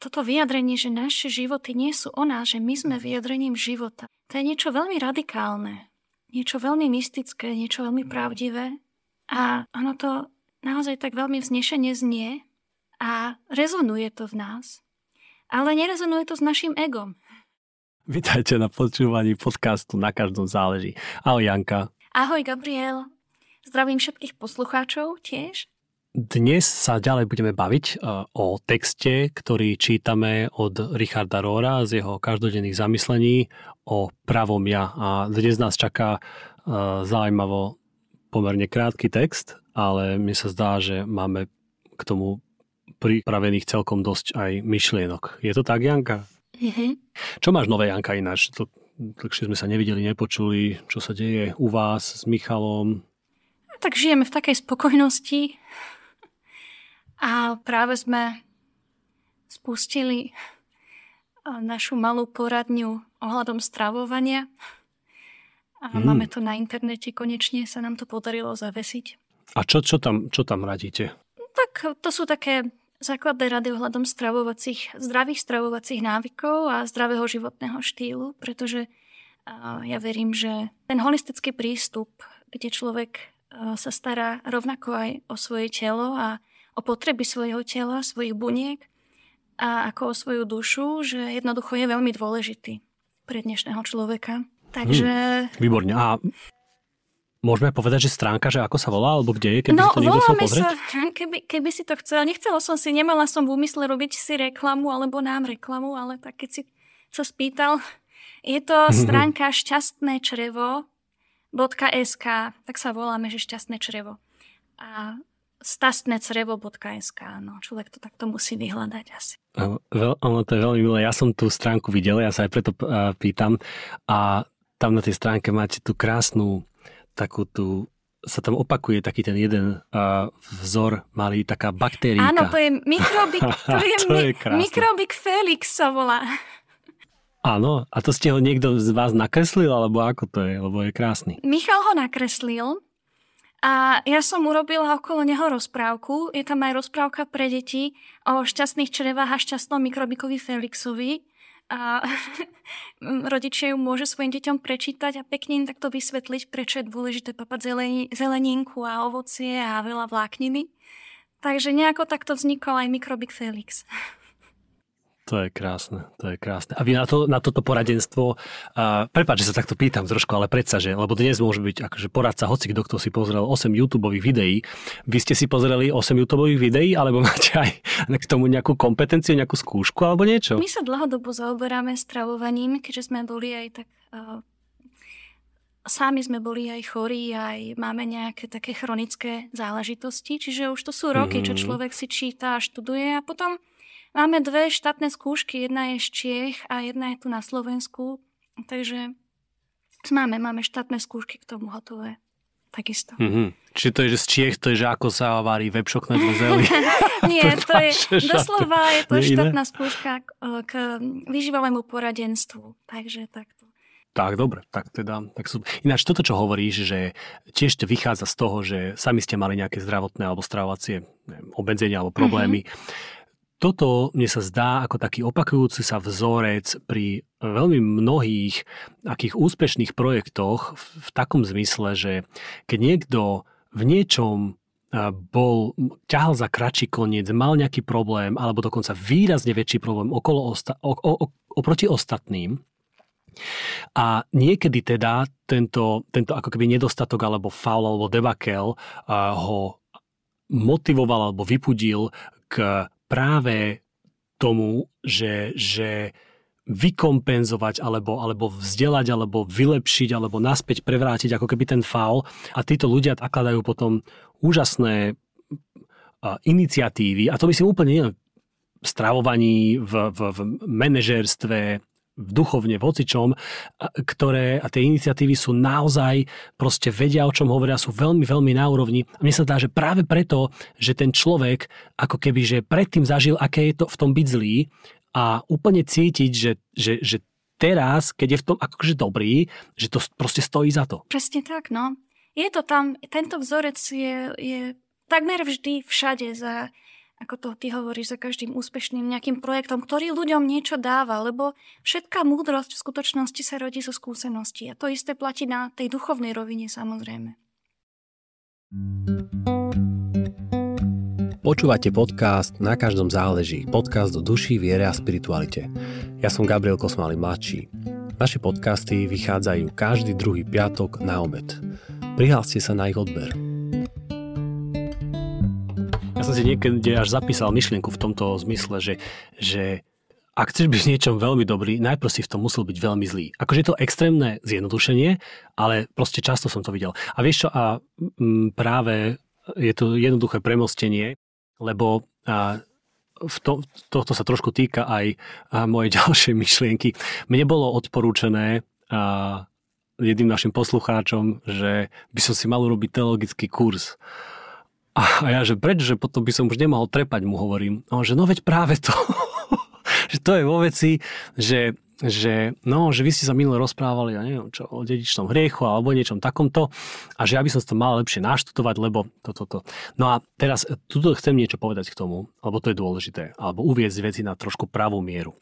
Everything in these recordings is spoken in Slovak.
toto vyjadrenie, že naše životy nie sú o nás, že my sme vyjadrením života. To je niečo veľmi radikálne, niečo veľmi mystické, niečo veľmi pravdivé. A ono to naozaj tak veľmi vznešene znie a rezonuje to v nás. Ale nerezonuje to s našim egom. Vítajte na počúvaní podcastu Na každom záleží. Ahoj Janka. Ahoj Gabriel. Zdravím všetkých poslucháčov tiež. Dnes sa ďalej budeme baviť o texte, ktorý čítame od Richarda Rohra z jeho každodenných zamyslení o pravom ja. A dnes nás čaká zaujímavo pomerne krátky text, ale mi sa zdá, že máme k tomu pripravených celkom dosť aj myšlienok. Je to tak, Janka? Čo máš nové, Janka, ináč? Dlhšie sme sa nevideli, nepočuli, čo sa deje u vás s Michalom. Tak žijeme v takej spokojnosti a práve sme spustili našu malú poradňu ohľadom stravovania a máme to na internete, konečne sa nám to podarilo zavesiť. A čo tam radíte? Tak to sú také základné rady ohľadom zdravých stravovacích návykov a zdravého životného štýlu, pretože ja verím, že ten holistický prístup, kde človek sa stará rovnako aj o svoje telo a o potreby svojho tela, svojich buniek a ako o svoju dušu, že jednoducho je veľmi dôležitý pre dnešného človeka. Takže... Výborne. A môžeme povedať, že stránka, že ako sa volá, alebo kde je, keby to niekto chcel pozrieť? Keby si to chcel. Nemala som v úmysle robiť si reklamu, alebo nám reklamu, ale tak keď si sa spýtal, je to stránka šťastnéčrevo.sk, tak sa voláme, že šťastné črevo. A stasnecrevo.sk, no človek to takto musí vyhľadať asi. Ono to je veľmi milé. Ja som tú stránku videl, ja sa aj preto pýtam. A tam na tej stránke máte tú krásnu sa tam opakuje taký ten jeden vzor malý, taká baktérika. Áno, to je mikrobik Felix sa volá. Áno, a to ste ho niekto z vás nakreslil, alebo ako to je, lebo je krásny? Michal ho nakreslil a ja som urobila okolo neho rozprávku. Je tam aj rozprávka pre deti o šťastných črevách a šťastnom mikrobikovi Felixovi. A rodičia ju môžu svojim deťom prečítať a pekne im takto vysvetliť, prečo je dôležité papať zeleninku a ovocie a veľa vlákniny. Takže nejako takto vznikol aj mikrobik Felix. To je krásne. A vy na toto poradenstvo, prepáč, že sa takto pýtam trošku, ale predsa, že, lebo dnes môže byť akože poradca, hoci kto si pozrel 8 YouTubeových videí. Vy ste si pozreli 8 YouTubeových videí, alebo máte aj k tomu nejakú kompetenciu, nejakú skúšku, alebo niečo? My sa dlhodobo zaoberáme stravovaním, keďže sme boli aj tak... Sami sme boli aj chorí, aj máme nejaké také chronické záležitosti, čiže už to sú roky, čo človek si číta a študuje a potom máme 2 štátne skúšky, jedna je z Čiech a jedna je tu na Slovensku, takže máme štátne skúšky k tomu hotové. Takisto. Čiže to je, že z Čiech, to je, že ako sa varí vepšok na dvozeli? Nie, to je doslova, je to štátna skúška k výživovému poradenstvu, takže takto. Tak, dobre, tak sú. Ináč toto, čo hovoríš, že tiež to vychádza z toho, že sami ste mali nejaké zdravotné alebo stravovacie obmedzenia alebo problémy. Toto mne sa zdá ako taký opakujúci sa vzorec pri veľmi mnohých akých úspešných projektoch v takom zmysle, že keď niekto v niečom ťahal za kratší koniec, mal nejaký problém alebo dokonca výrazne väčší problém oproti ostatným, a niekedy teda tento ako keby nedostatok alebo faul alebo debakel ho motivoval alebo vypudil k práve tomu, že vykompenzovať alebo vzdelať alebo vylepšiť alebo naspäť prevrátiť ako keby ten faul. A títo ľudia nakladajú potom úžasné iniciatívy, a to myslím úplne nie v stravovaní, v manažérstve, v duchovne, v hocičom, ktoré a tie iniciatívy sú naozaj, proste vedia, o čom hovoria, sú veľmi, veľmi na úrovni. A mne sa zdá, že práve preto, že ten človek ako keby, že predtým zažil, aké je to v tom byť zlý a úplne cítiť, že teraz, keď je v tom akože dobrý, že to proste stojí za to. Presne tak, no. Je to tam, tento vzorec je takmer vždy všade za ako to ty hovoríš, za každým úspešným nejakým projektom, ktorý ľuďom niečo dáva, lebo všetká múdrosť v skutočnosti sa rodí zo skúseností. A to isté platí na tej duchovnej rovine samozrejme. Počúvate podcast Na každom záleží, podcast o duši, viere a spiritualite. Ja som Gabriel Kosmály mladší. Naše podcasty vychádzajú každý druhý piatok na obed. Prihláste sa na ich odber. Ja som si niekde až zapísal myšlienku v tomto zmysle, že ak chceš byť v niečom veľmi dobrý, najprv si v tom musel byť veľmi zlý. Akože je to extrémne zjednodušenie, ale proste často som to videl. A vieš čo, práve je to jednoduché premostenie, lebo tohto sa trošku týka aj mojej ďalšej myšlienky. Mne bolo odporúčené jedným našim poslucháčom, že by som si mal urobiť teologický kurz. A ja, že prečo, že potom by som už nemohol trepať, mu hovorím. No, že no veď práve to, že to je vo veci, že vy ste sa minule rozprávali, ja neviem čo, o dedičnom hriechu alebo niečom takomto a že ja by som to mal lepšie naštudovať, lebo toto. No a teraz tuto chcem niečo povedať k tomu, lebo to je dôležité, alebo uviesť veci na trošku pravú mieru.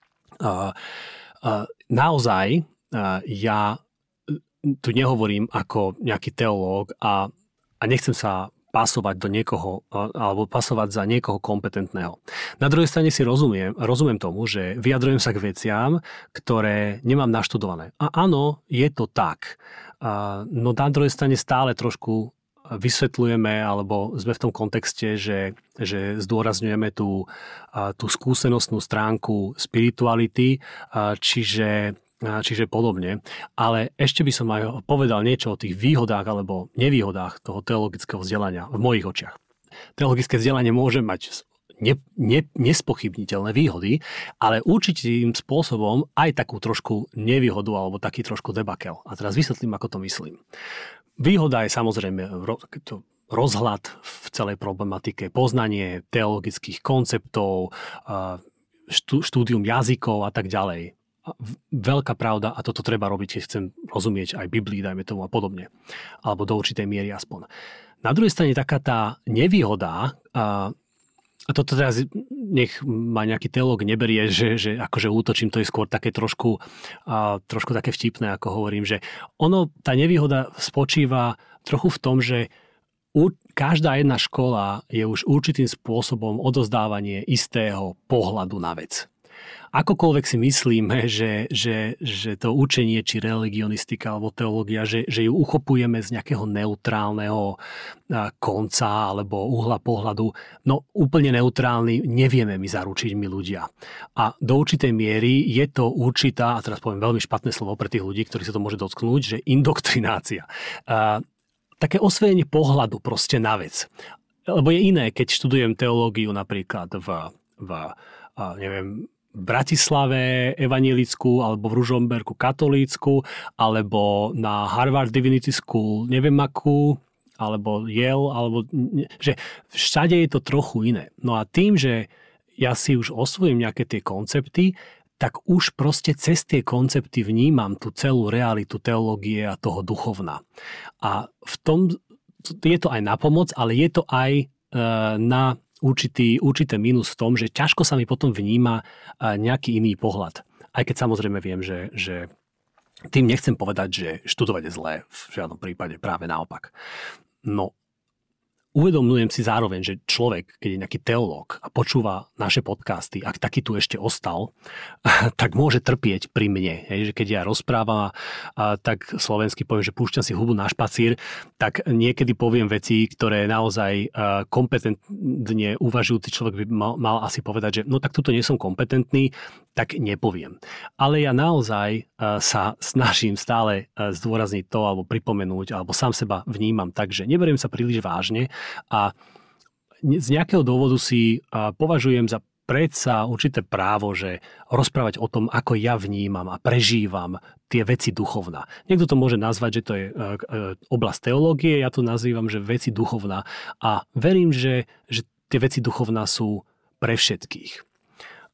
Naozaj ja tu nehovorím ako nejaký teológ a nechcem sa pasovať do niekoho, alebo pasovať za niekoho kompetentného. Na druhej strane si rozumiem tomu, že vyjadrujem sa k veciam, ktoré nemám naštudované. A áno, je to tak. No na druhej strane stále trošku vysvetľujeme, alebo sme v tom kontexte, že zdôrazňujeme tú skúsenostnú stránku spirituality, čiže podobne. Ale ešte by som aj povedal niečo o tých výhodách alebo nevýhodách toho teologického vzdelania v mojich očiach. Teologické vzdelanie môže mať nespochybniteľné výhody, ale určitým spôsobom aj takú trošku nevýhodu alebo taký trošku debakel. A teraz vysvetlím, ako to myslím. Výhoda je samozrejme rozhľad v celej problematike, poznanie teologických konceptov, štúdium jazykov a tak ďalej. Veľká pravda a toto treba robiť, keď chcem rozumieť aj Biblii, dajme tomu a podobne. Alebo do určitej miery aspoň. Na druhej strane taká tá nevýhoda, a toto teraz nech ma nejaký teológ neberie, že akože útočím, to je skôr také trošku také vtipné, ako hovorím, že tá nevýhoda spočíva trochu v tom, že každá jedna škola je už určitým spôsobom odozdávanie istého pohľadu na vec. Akokoľvek si myslíme, že to učenie, či religionistika alebo teológia, že ju uchopujeme z nejakého neutrálneho konca alebo uhla pohľadu, no úplne neutrálny nevieme my zaručiť my ľudia. A do určitej miery je to určitá, a teraz poviem veľmi špatné slovo pre tých ľudí, ktorí sa to môže dotknúť, že indoktrinácia. Také osvojenie pohľadu proste na vec. Lebo je iné, keď študujem teológiu napríklad v Bratislave evanjelickú, alebo v Ružomberku katolícku, alebo na Harvard Divinity School neviem akú, alebo Yale, alebo že všade je to trochu iné. No a tým, že ja si už osvojím nejaké tie koncepty, tak už proste cez tie koncepty vnímam tú celú realitu teológie a toho duchovna. A v tom je to aj na pomoc, ale je to aj na určité mínus v tom, že ťažko sa mi potom vníma nejaký iný pohľad. Aj keď samozrejme viem, že tým nechcem povedať, že študovať je zlé, v žiadnom prípade, práve naopak. No, uvedomujem si zároveň, že človek, keď je nejaký teológ a počúva naše podcasty, ak taký tu ešte ostal, tak môže trpieť pri mne. Hej, že keď ja rozprávam, tak slovensky poviem, že púšťam si hubu na špacír, tak niekedy poviem veci, ktoré naozaj kompetentne uvažujúci človek by mal asi povedať, že no tak tuto nie som kompetentný, tak nepoviem. Ale ja naozaj sa snažím stále zdôrazniť to, alebo pripomenúť, alebo sám seba vnímam tak, že neberiem sa príliš vážne a z nejakého dôvodu si považujem za predsa určité právo, že rozprávať o tom, ako ja vnímam a prežívam tie veci duchovná. Niekto to môže nazvať, že to je oblasť teológie, ja to nazývam, že veci duchovná a verím, že tie veci duchovná sú pre všetkých.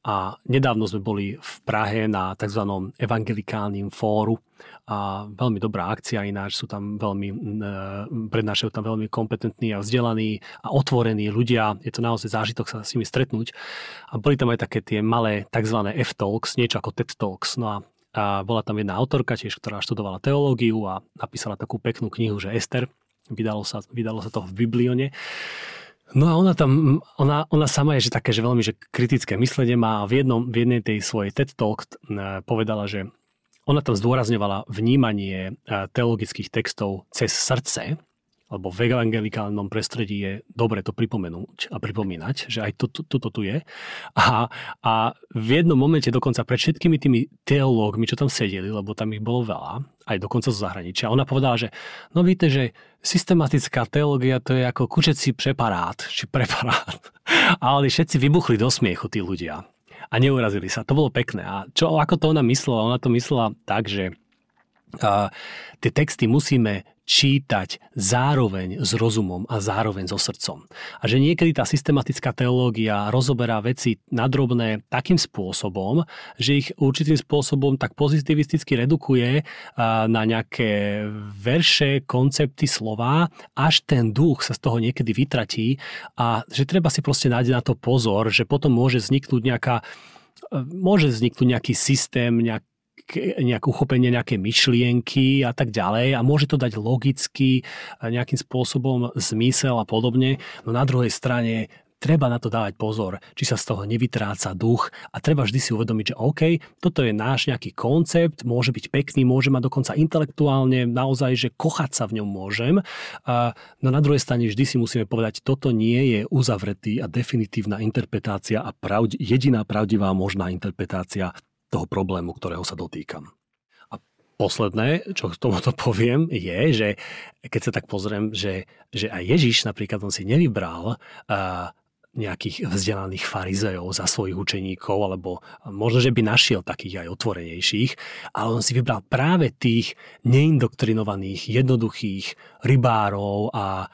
A nedávno sme boli v Prahe na tzv. Evangelikálnym fóru a veľmi dobrá akcia ináč, prednášajú tam veľmi kompetentní a vzdelaní a otvorení ľudia. Je to naozaj zážitok sa s nimi stretnúť. A boli tam aj také tie malé tzv. F-talks, niečo ako TED Talks. No a bola tam jedna autorka tiež, ktorá študovala teológiu a napísala takú peknú knihu, že Ester. Vydalo sa to v Biblione. No a ona sama je že také, že veľmi že kritické myslenie má a v jednej tej svojej TED Talk povedala, že ona tam zdôrazňovala vnímanie teologických textov cez srdce, lebo v evangelikálnom prostredí je dobre to pripomenúť a pripomínať, že aj toto tu je. A v jednom momente dokonca pred všetkými tými teológmi, čo tam sedeli, lebo tam ich bolo veľa, aj dokonca zo zahraničia, ona povedala, že no víte, že systematická teológia to je ako kučecí preparát. A oni všetci vybuchli do smiechu, tí ľudia. A neurazili sa. To bolo pekné. A ako to ona myslela? Ona to myslela tak, že tie texty musíme čítať zároveň s rozumom a zároveň so srdcom. A že niekedy tá systematická teológia rozoberá veci na drobné takým spôsobom, že ich určitým spôsobom tak pozitivisticky redukuje na nejaké verše, koncepty, slová, až ten duch sa z toho niekedy vytratí a že treba si proste nájsť na to pozor, že potom môže vzniknúť nejaký systém, nejaké uchopenie, nejaké myšlienky a tak ďalej a môže to dať logicky nejakým spôsobom zmysel a podobne. No na druhej strane treba na to dávať pozor, či sa z toho nevytráca duch a treba vždy si uvedomiť, že OK, toto je náš nejaký koncept, môže byť pekný, môže mať dokonca intelektuálne, naozaj, že kochať sa v ňom môžem. No na druhej strane vždy si musíme povedať, toto nie je uzavretý a definitívna interpretácia a jediná pravdivá možná interpretácia toho problému, ktorého sa dotýkam. A posledné, čo k tomuto poviem, je, že keď sa tak pozriem, že aj Ježiš napríklad on si nevybral nejakých vzdelaných farizejov za svojich učeníkov, alebo možno, že by našiel takých aj otvorenejších, ale on si vybral práve tých neindoktrinovaných, jednoduchých rybárov a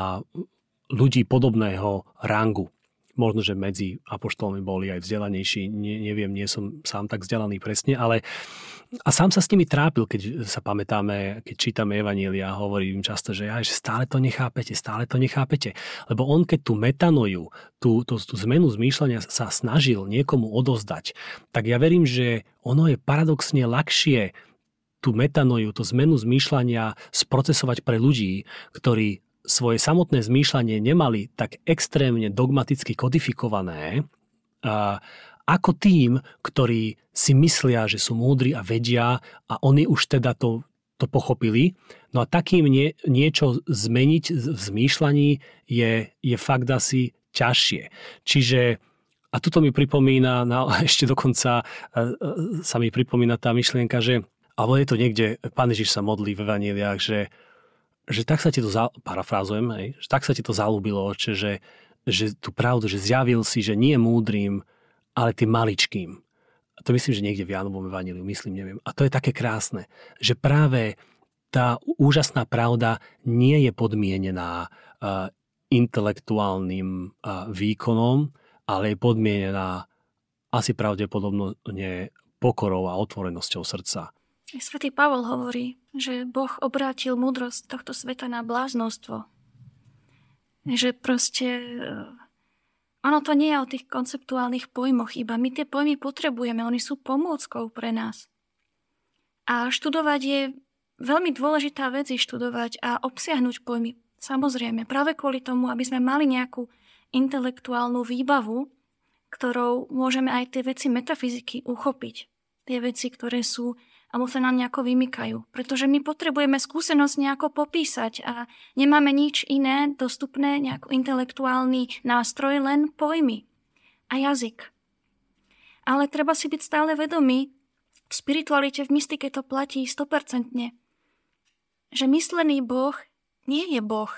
ľudí podobného rangu. Možno, že medzi apoštolmi boli aj vzdelanejší, neviem, nie som sám tak vzdelaný presne, ale a sám sa s nimi trápil, keď sa pamätáme, keď čítame evanjelia, hovorím často, že stále to nechápete. Lebo on, keď tú metanoju, tú zmenu zmýšľania sa snažil niekomu odozdať, tak ja verím, že ono je paradoxne ľahšie tú metanoju, tú zmenu zmýšľania sprocesovať pre ľudí, ktorí svoje samotné zmýšľanie nemali tak extrémne dogmaticky kodifikované, ako tým, ktorí si myslia, že sú múdri a vedia a oni už teda to pochopili. No a takým niečo zmeniť v zmýšľaní je fakt asi ťažšie. Čiže, a tuto mi pripomína, ešte dokonca sa mi pripomína tá myšlienka, že, alebo je to niekde, Pán Ježiš sa modlí v evanjeliách, že tak sa ti to, parafrázujem, že tak sa ti to zalúbilo, Oče, že tú pravdu, že zjavil si, že nie múdrym, ale tým maličkým. A to myslím, že niekde v Jánovom evanjeliu, neviem. A to je také krásne, že práve tá úžasná pravda nie je podmienená intelektuálnym výkonom, ale je podmienená asi pravdepodobne pokorou a otvorenosťou srdca. Svätý Pavol hovorí, že Boh obrátil múdrosť tohto sveta na bláznostvo. Že proste ono to nie je o tých konceptuálnych pojmoch iba. My tie pojmy potrebujeme, oni sú pomôckou pre nás. A študovať je veľmi dôležitá vec, študovať a obsiahnuť pojmy. Samozrejme, práve kvôli tomu, aby sme mali nejakú intelektuálnu výbavu, ktorou môžeme aj tie veci metafyziky uchopiť. Tie veci, ktoré sú alebo sa nám nejako vymykajú. Pretože my potrebujeme skúsenosť nejako popísať a nemáme nič iné dostupné, nejaký intelektuálny nástroj, len pojmy a jazyk. Ale treba si byť stále vedomý, v spiritualite, v mystike to platí 100%, že myslený Boh nie je Boh.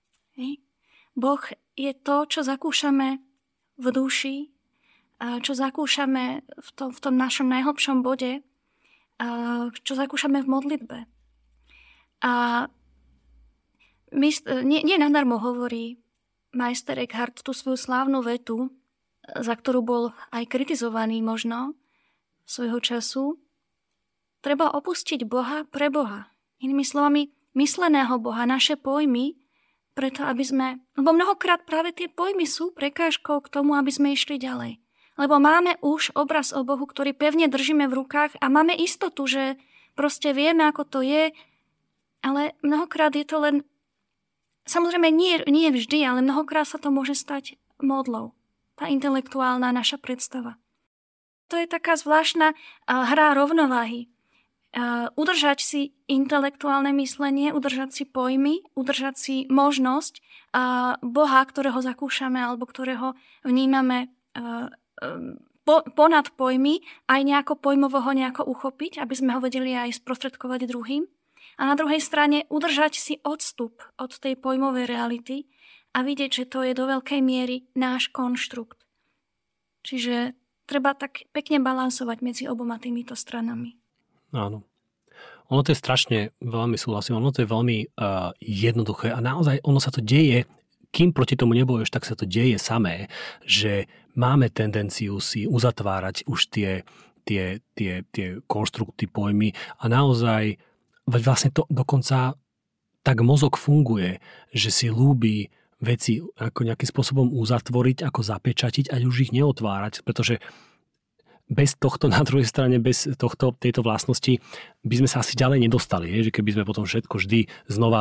Boh je to, čo zakúšame v duši, čo zakúšame v tom našom najhlbšom bode, čo zakúšame v modlitbe. A nie nadarmo hovorí majster Eckhart tú svoju slávnu vetu za ktorú bol aj kritizovaný možno svojho času, treba opustiť Boha pre Boha. Inými slovami, mysleného Boha, naše pojmy, preto aby sme... Lebo mnohokrát práve tie pojmy sú prekážkou k tomu, aby sme išli ďalej. Lebo máme už obraz o Bohu, ktorý pevne držíme v rukách a máme istotu, že proste vieme, ako to je, ale mnohokrát je to len... Samozrejme, nie vždy, ale mnohokrát sa to môže stať modlou. Tá intelektuálna naša predstava. To je taká zvláštna hra rovnováhy. Udržať si intelektuálne myslenie, udržať si pojmy, udržať si možnosť Boha, ktorého zakúšame alebo ktorého vnímame ponad pojmy, aj nejako pojmovo ho nejako uchopiť, aby sme ho vedeli aj sprostredkovať druhým. A na druhej strane udržať si odstup od tej pojmovej reality a vidieť, že to je do veľkej miery náš konštrukt. Čiže treba tak pekne balansovať medzi oboma týmito stranami. Áno. Ono to je strašne, veľmi súhlasím, ono to je veľmi jednoduché a naozaj ono sa to deje, kým proti tomu neboješ, tak sa to deje samé, že máme tendenciu si uzatvárať už tie konštrukty, pojmy a naozaj vlastne to dokonca tak mozog funguje, že si ľúbi veci ako nejakým spôsobom uzatvoriť, ako zapečatiť a už ich neotvárať, pretože bez tohto, na druhej strane, bez tejto vlastnosti by sme sa asi ďalej nedostali, že keby sme potom všetko vždy znova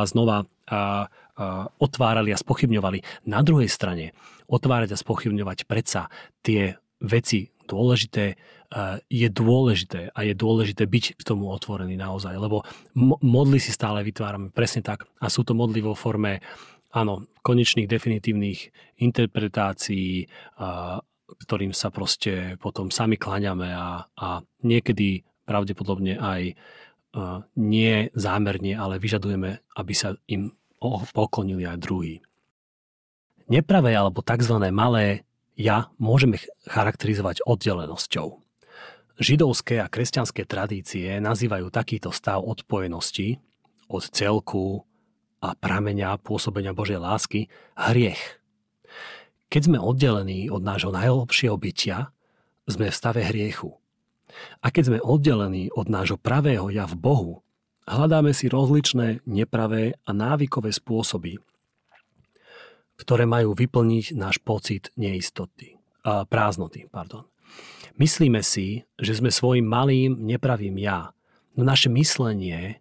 otvárali a spochybňovali. Na druhej strane, otvárať a spochybňovať predsa tie veci dôležité, je dôležité a je dôležité byť k tomu otvorený naozaj, lebo modly si stále vytvárame presne tak a sú to modly vo forme konečných, definitívnych interpretácií, ktorým sa proste potom sami kláňame a niekedy pravdepodobne aj nie zámerne, ale vyžadujeme, aby sa im poklonili aj druhí. Nepravé alebo tzv. Malé ja môžeme charakterizovať oddelenosťou. Židovské a kresťanské tradície nazývajú takýto stav odpojenosti od celku a prameňa pôsobenia Božej lásky hriech. Keď sme oddelení od nášho najlepšieho bytia, sme v stave hriechu. A keď sme oddelení od nášho pravého ja v Bohu, hľadáme si rozličné nepravé a návykové spôsoby, ktoré majú vyplniť náš pocit prázdnoty. Myslíme si, že sme svojim malým nepravým ja, no naše myslenie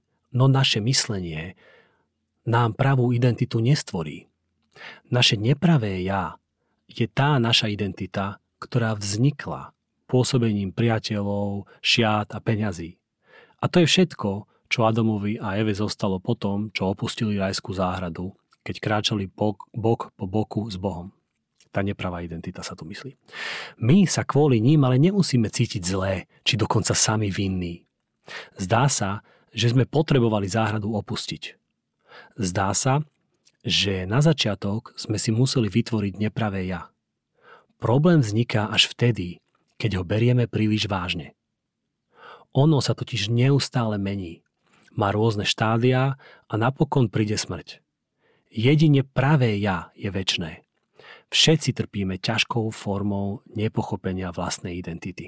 nám pravú identitu nestvorí. Naše nepravé ja je tá naša identita, ktorá vznikla pôsobením priateľov, šiat a peňazí. A to je všetko, čo Adamovi a Eve zostalo po tom, čo opustili rajskú záhradu, keď kráčali bok po boku s Bohom. Tá nepravá identita sa tu myslí. My sa kvôli ním ale nemusíme cítiť zlé, či dokonca sami vinní. Zdá sa, že sme potrebovali záhradu opustiť. Zdá sa, že na začiatok sme si museli vytvoriť nepravé ja. Problém vzniká až vtedy, keď ho berieme príliš vážne. Ono sa totiž neustále mení. Má rôzne štádiá a napokon príde smrť. Jedine pravé ja je večné. Všetci trpíme ťažkou formou nepochopenia vlastnej identity.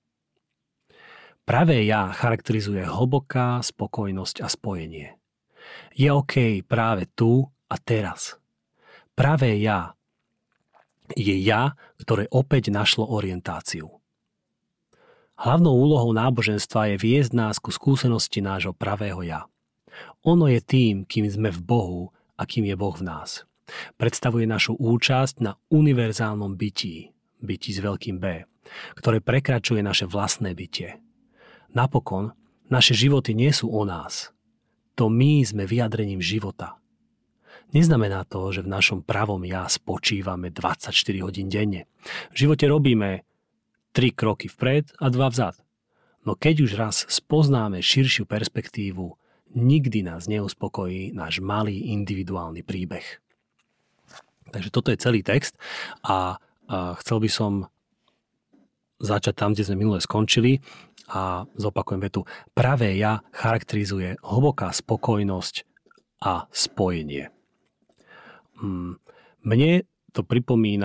Pravé ja charakterizuje hlboká spokojnosť a spojenie. Je OK práve tu a teraz. Pravé ja je ja, ktoré opäť našlo orientáciu. Hlavnou úlohou náboženstva je viesť nás ku skúsenosti nášho pravého ja. Ono je tým, kým sme v Bohu a kým je Boh v nás. Predstavuje našu účasť na univerzálnom bytí s veľkým B, ktoré prekračuje naše vlastné bytie. Napokon, naše životy nie sú o nás. To my sme vyjadrením života. Neznamená to, že v našom pravom ja spočívame 24 hodín denne. V živote robíme 3 kroky vpred a 2 vzad. No keď už raz spoznáme širšiu perspektívu, nikdy nás neuspokojí náš malý individuálny príbeh. Takže toto je celý text a chcel by som začať tam, kde sme minule skončili a zopakujem vetu. Pravé ja charakterizuje hlboká spokojnosť a spojenie. Mne to pripomína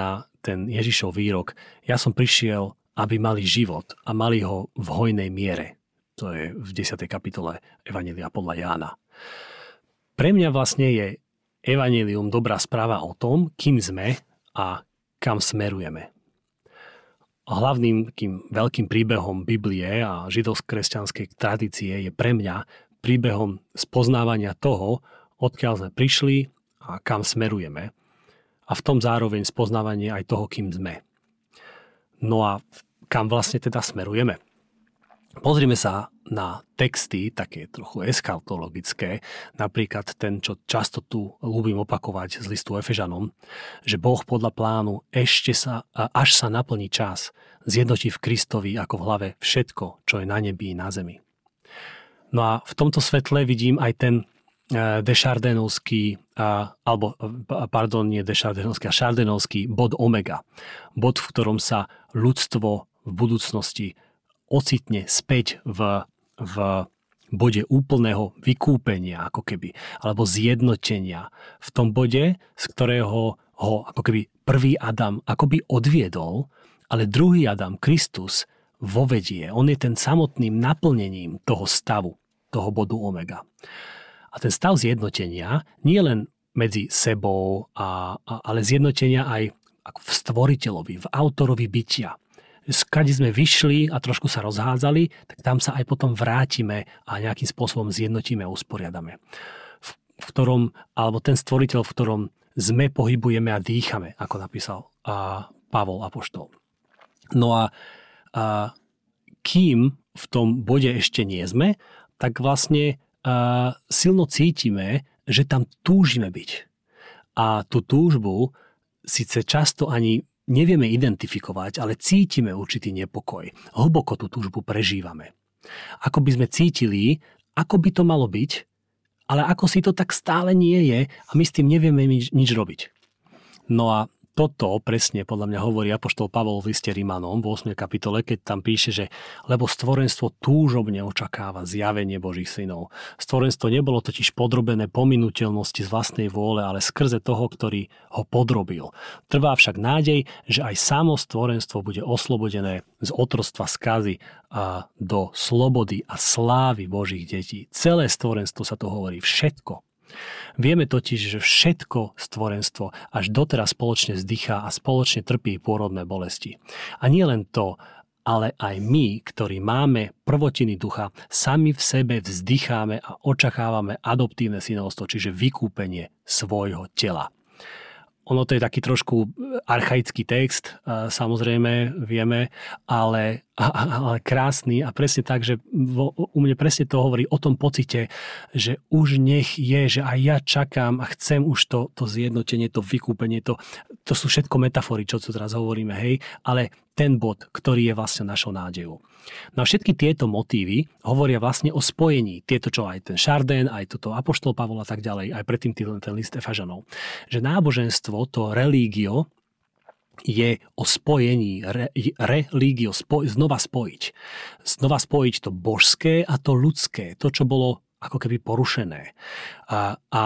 ten Ježišov výrok, ja som prišiel, aby mali život a mali ho v hojnej miere. To je v 10. kapitole Evanjelia podľa Jána. Pre mňa vlastne je Evanjelium dobrá správa o tom, kým sme a kam smerujeme. Hlavným takým veľkým príbehom Biblie a židovsko-kresťanskej tradície je pre mňa príbehom spoznávania toho, odkiaľ sme prišli a kam smerujeme. A v tom zároveň spoznávanie aj toho, kým sme. No a kam vlastne teda smerujeme? Pozrime sa na texty, také trochu eschatologické, napríklad ten, čo často tu ľúbim opakovať z listu Efežanom, že Boh podľa plánu až sa naplní čas, zjednotí v Kristovi ako v hlave všetko, čo je na nebi i na zemi. No a v tomto svetle vidím aj ten šardenovský bod omega. Bod, v ktorom sa ľudstvo v budúcnosti ocitne späť v bode úplného vykúpenia, ako keby, alebo zjednotenia. V tom bode, z ktorého ho ako keby prvý Adam akoby odviedol, ale druhý Adam, Kristus, vovedie. On je ten samotným naplnením toho stavu, toho bodu omega. A ten stav zjednotenia nie len medzi sebou, ale zjednotenia aj v stvoriteľovi, v autorovi bytia. Skade sme vyšli a trošku sa rozhádzali, tak tam sa aj potom vrátime a nejakým spôsobom zjednotíme a usporiadame. V ktorom, alebo ten stvoriteľ, v ktorom sme, pohybujeme a dýchame, ako napísal Pavol apoštol. No a kým v tom bode ešte nie sme, tak vlastne silno cítime, že tam túžime byť. A tú túžbu síce často ani nevieme identifikovať, ale cítime určitý nepokoj. Hlboko tú túžbu prežívame. Ako by sme cítili, ako by to malo byť, ale ako si to tak stále nie je a my s tým nevieme nič robiť. No a toto presne podľa mňa hovorí apoštol Pavol v liste Rimanom v 8. kapitole, keď tam píše, že lebo stvorenstvo túžobne očakáva zjavenie Božích synov. Stvorenstvo nebolo totiž podrobené pominuteľnosti z vlastnej vôle, ale skrze toho, ktorý ho podrobil. Trvá však nádej, že aj samo stvorenstvo bude oslobodené z otroctva skazy a do slobody a slávy Božích detí. Celé stvorenstvo sa to hovorí, všetko. Vieme totiž, že všetko stvorenstvo až doteraz spoločne vzdychá a spoločne trpí pôrodné bolesti. A nie len to, ale aj my, ktorí máme prvotiny ducha, sami v sebe vzdycháme a očakávame adoptívne synovstvo, čiže vykúpenie svojho tela. Ono to je taký trošku archaický text, samozrejme vieme, ale krásny a presne tak, že u mne presne to hovorí o tom pocite, že už nech je, že aj ja čakám a chcem už to zjednotenie, to vykúpenie, to sú všetko metafory, čo tu teraz hovoríme, hej, ale ten bod, ktorý je vlastne našou nádejou. No a všetky tieto motívy hovoria vlastne o spojení. Tieto, čo aj ten Chardin, aj toto apoštol Pavol a tak ďalej, aj predtým ten list Efežanov. Že náboženstvo, to religio, je o spojení, religio, znova spojiť. Znova spojiť to božské a to ľudské, to, čo bolo ako keby porušené. A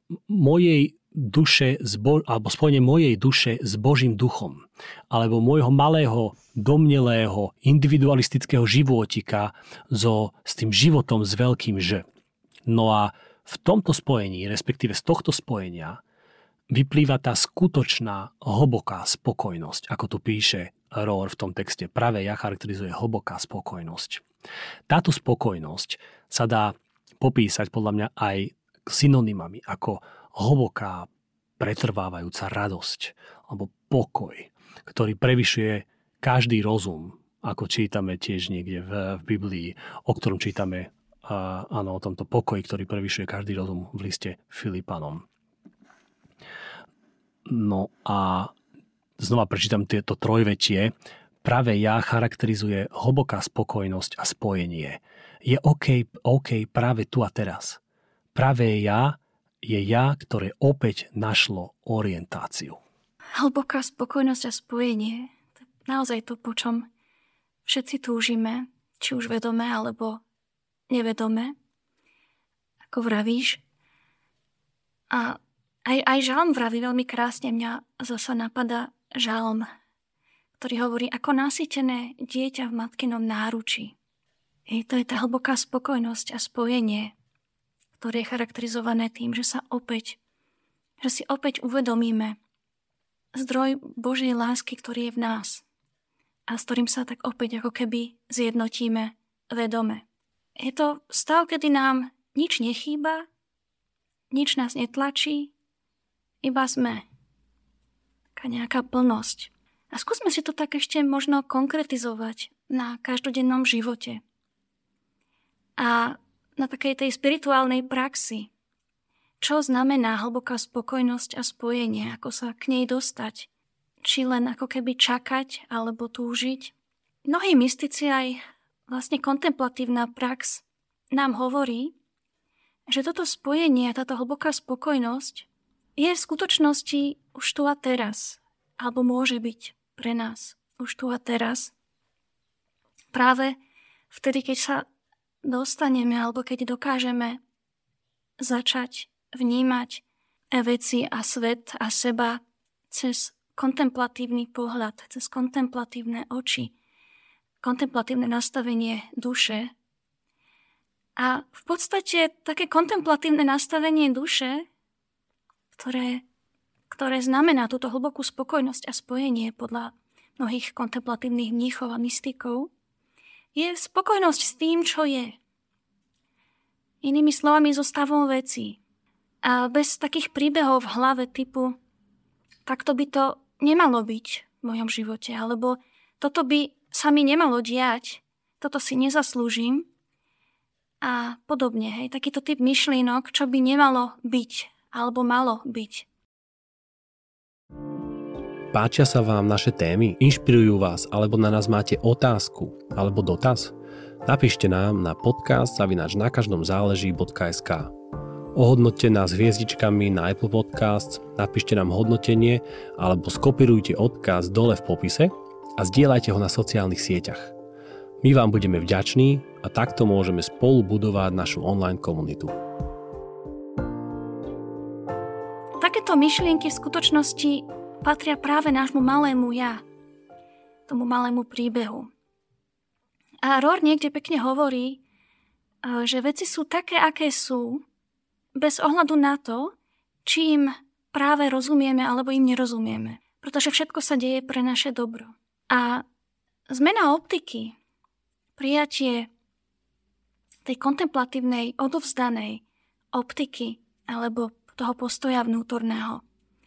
mojej duše, alebo spojenie mojej duše s Božím duchom, alebo môjho malého, domnelého, individualistického životika s tým životom s veľkým Ž. No a v tomto spojení, respektíve z tohto spojenia, vyplýva tá skutočná hlboká spokojnosť, ako tu píše Rohr v tom texte. Práve ja charakterizuje hlboká spokojnosť. Táto spokojnosť sa dá popísať podľa mňa aj synonymami ako hlboká, pretrvávajúca radosť alebo pokoj, ktorý prevyšuje každý rozum, ako čítame tiež niekde v Biblii, o ktorom čítame o tomto pokoji, ktorý prevyšuje každý rozum v liste Filipanom. No a znova prečítam tieto trojvetie. Práve ja charakterizuje hlboká spokojnosť a spojenie. Je OK práve tu a teraz. Práve ja je ja, ktoré opäť našlo orientáciu. Hlboká spokojnosť a spojenie. To je naozaj to, po čom všetci túžime, či už vedome, alebo nevedome, ako vravíš. A aj Žalm vraví veľmi krásne, mňa zasa napadá, žalm, ktorý hovorí, ako nasýtené dieťa v matkinom náručí. To je tá hlboká spokojnosť a spojenie, ktoré je charakterizované tým, že si opäť uvedomíme zdroj Božej lásky, ktorý je v nás a s ktorým sa tak opäť ako keby zjednotíme vedome. Je to stav, kedy nám nič nechýba, nič nás netlačí, iba sme. Taká nejaká plnosť. A skúsme si to tak ešte možno konkretizovať na každodennom živote. A na takej tej spirituálnej praxi. Čo znamená hlboká spokojnosť a spojenie, ako sa k nej dostať. Či len ako keby čakať alebo túžiť. Mnohí mystici aj vlastne kontemplatívna prax nám hovorí, že toto spojenie, táto hlboká spokojnosť je v skutočnosti už tu a teraz, alebo môže byť pre nás už tu a teraz. Práve vtedy, keď sa dostaneme, alebo keď dokážeme začať vnímať veci a svet a seba cez kontemplatívny pohľad, cez kontemplatívne oči, kontemplatívne nastavenie duše. A v podstate také kontemplatívne nastavenie duše, ktoré znamená túto hlbokú spokojnosť a spojenie podľa mnohých kontemplatívnych mníchov a mystikov, je spokojnosť s tým, čo je. Inými slovami, so stavom vecí. A bez takých príbehov v hlave typu takto by to nemalo byť v mojom živote, alebo toto by sa mi nemalo diať, toto si nezaslúžim a podobne. Hej, takýto typ myšlienok, čo by nemalo byť alebo malo byť. Páčia sa vám naše témy? Inšpirujú vás? Alebo na nás máte otázku alebo dotaz? Napíšte nám na podcast@nakaždomzáleží.sk. Ohodnoťte nás hviezdičkami na Apple Podcasts, napíšte nám hodnotenie alebo skopirujte odkaz dole v popise a zdieľajte ho na sociálnych sieťach. My vám budeme vďační a takto môžeme spolu budovať našu online komunitu. Takéto myšlienky v skutočnosti patria práve nášmu malému ja, tomu malému príbehu. A Rohr niekde pekne hovorí, že veci sú také, aké sú, bez ohľadu na to, či im práve rozumieme alebo im nerozumieme. Pretože všetko sa deje pre naše dobro. A zmena optiky, prijatie tej kontemplatívnej, odovzdanej optiky alebo toho postoja vnútorného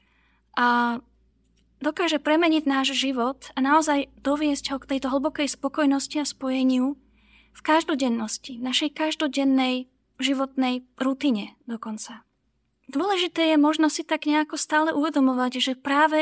a dokáže premeniť náš život a naozaj doviesť ho k tejto hlbokej spokojnosti a spojeniu v každodennosti, v našej každodennej životnej rutine dokonca. Dôležité je možno si tak nejako stále uvedomovať, že práve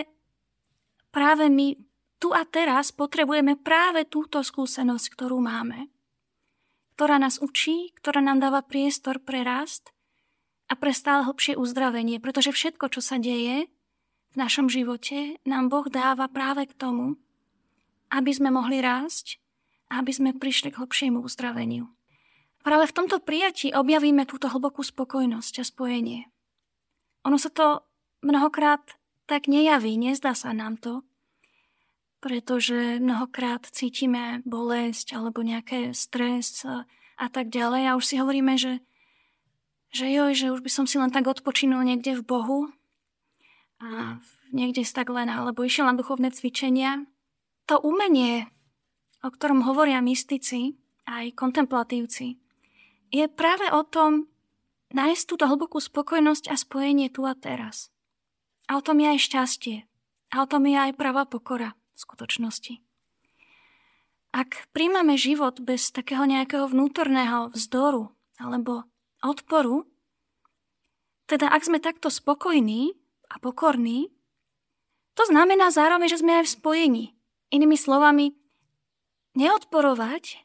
my tu a teraz potrebujeme práve túto skúsenosť, ktorú máme, ktorá nás učí, ktorá nám dáva priestor pre rast a pre stále hlbšie uzdravenie, pretože všetko, čo sa deje v našom živote, nám Boh dáva práve k tomu, aby sme mohli rásť a aby sme prišli k hlbšiemu uzdraveniu. Práve v tomto prijatí objavíme túto hlbokú spokojnosť a spojenie. Ono sa to mnohokrát tak nejaví, nezdá sa nám to, pretože mnohokrát cítime bolesť alebo nejaké stres a tak ďalej a už si hovoríme, že už by som si len tak odpočinul niekde v Bohu a niekde si tak len, alebo išiel na duchovné cvičenia. To umenie, o ktorom hovoria mystici, aj kontemplatívci, je práve o tom nájsť túto hlbokú spokojnosť a spojenie tu a teraz. A o tom je aj šťastie. A o tom je aj pravá pokora v skutočnosti. Ak príjmame život bez takého nejakého vnútorného vzdoru alebo odporu, teda ak sme takto spokojní a pokorní, to znamená zároveň, že sme aj v spojení. Inými slovami, neodporovať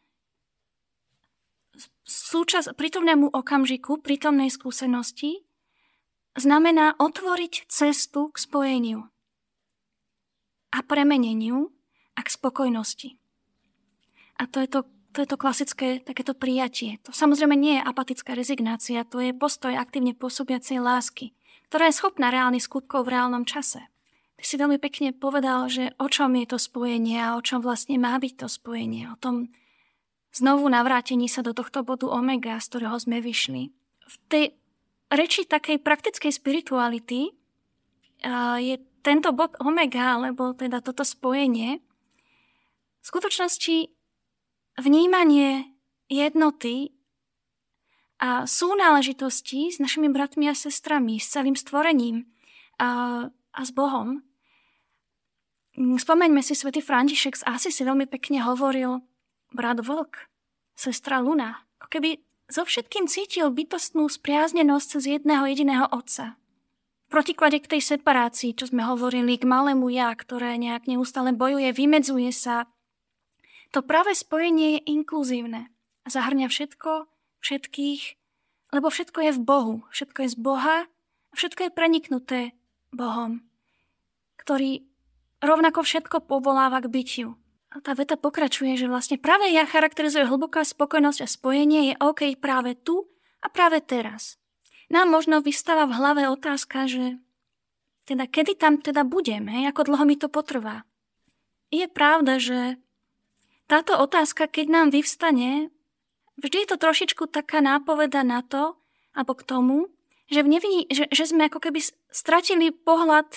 prítomnému okamžiku, prítomnej skúsenosti, znamená otvoriť cestu k spojeniu a premeneniu a k spokojnosti. A to je to klasické takéto prijatie. To samozrejme nie je apatická rezignácia, to je postoj aktívne pôsobiacej lásky, ktorá je schopná reálnych skutkov v reálnom čase. ty si veľmi pekne povedal, že o čom je to spojenie a o čom vlastne má byť to spojenie. O tom znovu navrátení sa do tohto bodu omega, z ktorého sme vyšli. V tej reči takej praktickej spirituality je tento bod omega, alebo teda toto spojenie, v skutočnosti vnímanie jednoty a súnáležitosti s našimi bratmi a sestrami, s celým stvorením a s Bohom. Spomeňme si, svätý František z Asisi veľmi pekne hovoril: brat Vlk, sestra Luna, ako keby so všetkým cítil bytostnú spriaznenosť cez jedného jediného otca. V protiklade k tej separácii, čo sme hovorili, k malému ja, ktoré nejak neustále bojuje, vymedzuje sa, to práve spojenie je inkluzívne. Zahrňa všetko, všetkých, lebo všetko je v Bohu, všetko je z Boha a všetko je preniknuté Bohom, ktorý rovnako všetko povoláva k bytiu. A tá veta pokračuje, že vlastne práve ja charakterizuje hlboká spokojnosť a spojenie je OK práve tu a práve teraz. Nám možno vystáva v hlave otázka, že teda kedy tam teda budem, ako dlho mi to potrvá. Je pravda, že táto otázka, keď nám vyvstane, vždy je to trošičku taká nápoveda na to, alebo k tomu, že, že sme ako keby stratili pohľad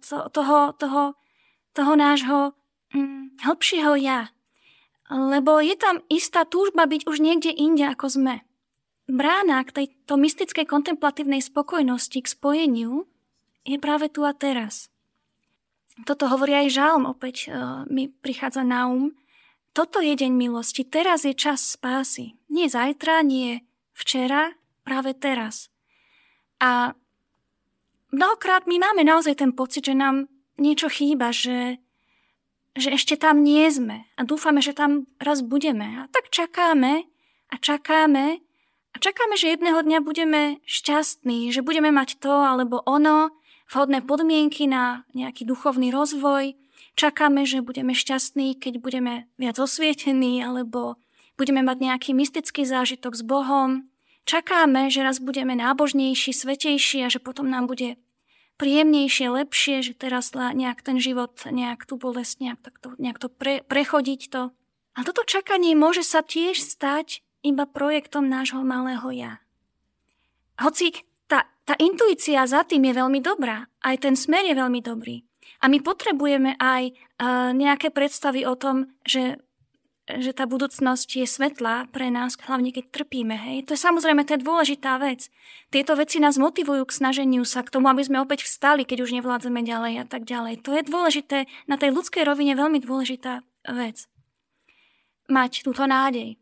toho nášho hĺbšieho ja. Lebo je tam istá túžba byť už niekde inde, ako sme. Brána k tejto mystickej kontemplatívnej spokojnosti, k spojeniu, je práve tu a teraz. Toto hovorí aj žalm, opäť mi prichádza na Toto je deň milosti, teraz je čas spásy. Nie zajtra, nie včera, práve teraz. A mnohokrát my máme naozaj ten pocit, že nám niečo chýba, že ešte tam nie sme a dúfame, že tam raz budeme. A tak čakáme, že jedného dňa budeme šťastní, že budeme mať to alebo ono, vhodné podmienky na nejaký duchovný rozvoj. Čakáme, že budeme šťastní, keď budeme viac osvietení, alebo budeme mať nejaký mystický zážitok s Bohom. Čakáme, že raz budeme nábožnejší, svätejší a že potom nám bude príjemnejšie, lepšie, že teraz nejak ten život, nejak tú bolesť, nejak to prechodiť to. A toto čakanie môže sa tiež stať iba projektom nášho malého ja. Hoci tá intuícia za tým je veľmi dobrá, aj ten smer je veľmi dobrý. A my potrebujeme aj nejaké predstavy o tom, že tá budúcnosť je svetlá pre nás, hlavne keď trpíme. Hej? To je samozrejme, to je dôležitá vec. Tieto veci nás motivujú k snaženiu sa, k tomu, aby sme opäť vstali, keď už nevládzeme ďalej a tak ďalej. To je dôležité, na tej ľudskej rovine veľmi dôležitá vec. Mať túto nádej.